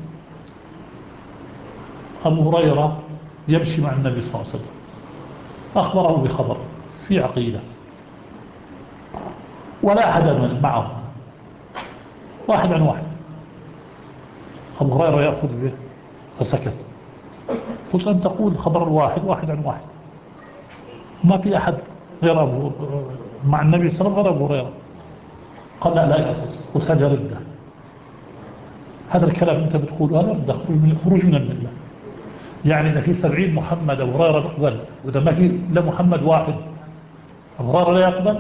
أبو هريرة يمشي مع النبي صلى الله عليه وسلم، أخبره بخبر في عقيدة ولا أحد معه، واحد عن واحد. أبو هريرة يأخذ به فسكت. قلت أن تقول خبر الواحد واحد عن واحد، ما في أحد غير أبو مع النبي صلى الله عليه وسلم غير أبو هريرة. قال لا لا يأخذ. قلت هذا ردة، هذا الكلام أنت بتقوله هذا ردة، خروج من الملة. يعني إذا في سبعين محمد أبو هريرة يقبل، وإذا ما في إلا محمد واحد أبو هريرة لا يقبل.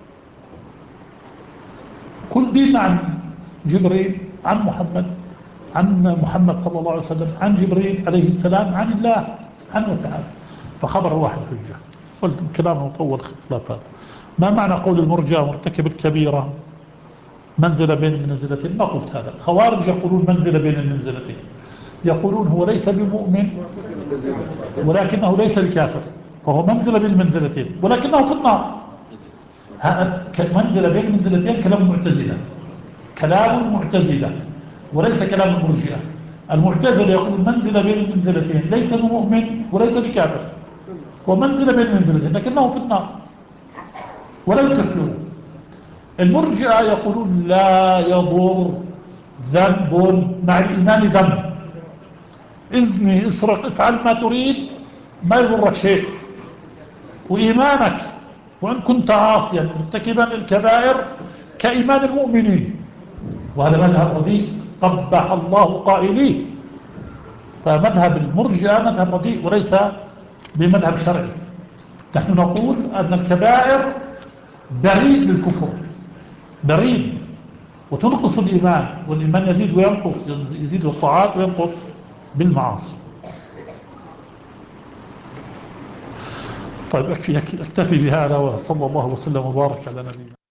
كل دين عن جبريل، عن محمد، عن محمد صلى الله عليه وسلم، عن جبريل عليه السلام، عن الله سبحانه وتعالى. فخبر واحد حجة. قلت كلامه مطول خلافات. ما معنى قول المرجئة مرتكب الكبيرة منزلة بين المنزلتين؟ ما قلت هذا. الخوارج يقولون منزلة بين المنزلتين، يقولون هو ليس بمؤمن ولكنه ليس بكافر، فهو منزلة بين المنزلتين ولكنه في النار. هذا منزلة بين المنزلتين كلام المعتزلة، كلام المعتزلة وليس كلام المرجئة. المعتزلة يقول منزلة بين المنزلتين، ليس بمؤمن وليس بكافر، ومنزلة بين المنزلتين لكنه في النار ولا يكفره. المرجئة يقولون لا يضر ذنب مع الإيمان ذنب، إذني اسرق افعل ما تريد ما يضرك شيء، وإيمانك وإن كنت عاصيا مرتكبا الكبائر كإيمان المؤمنين. وهذا مذهب رديء قبح الله قائليه. فمذهب المرجئة مذهب رديء وليس بمذهب شرعي. نحن نقول أن الكبائر بريد للكفر، بريد، وتنقص الإيمان، والإيمان يزيد وينقص، يزيد بالطاعات وينقص بالمعاصي. طيب أكفي أكتفي بهذا، وصلى الله وسلم وبارك على نبينا.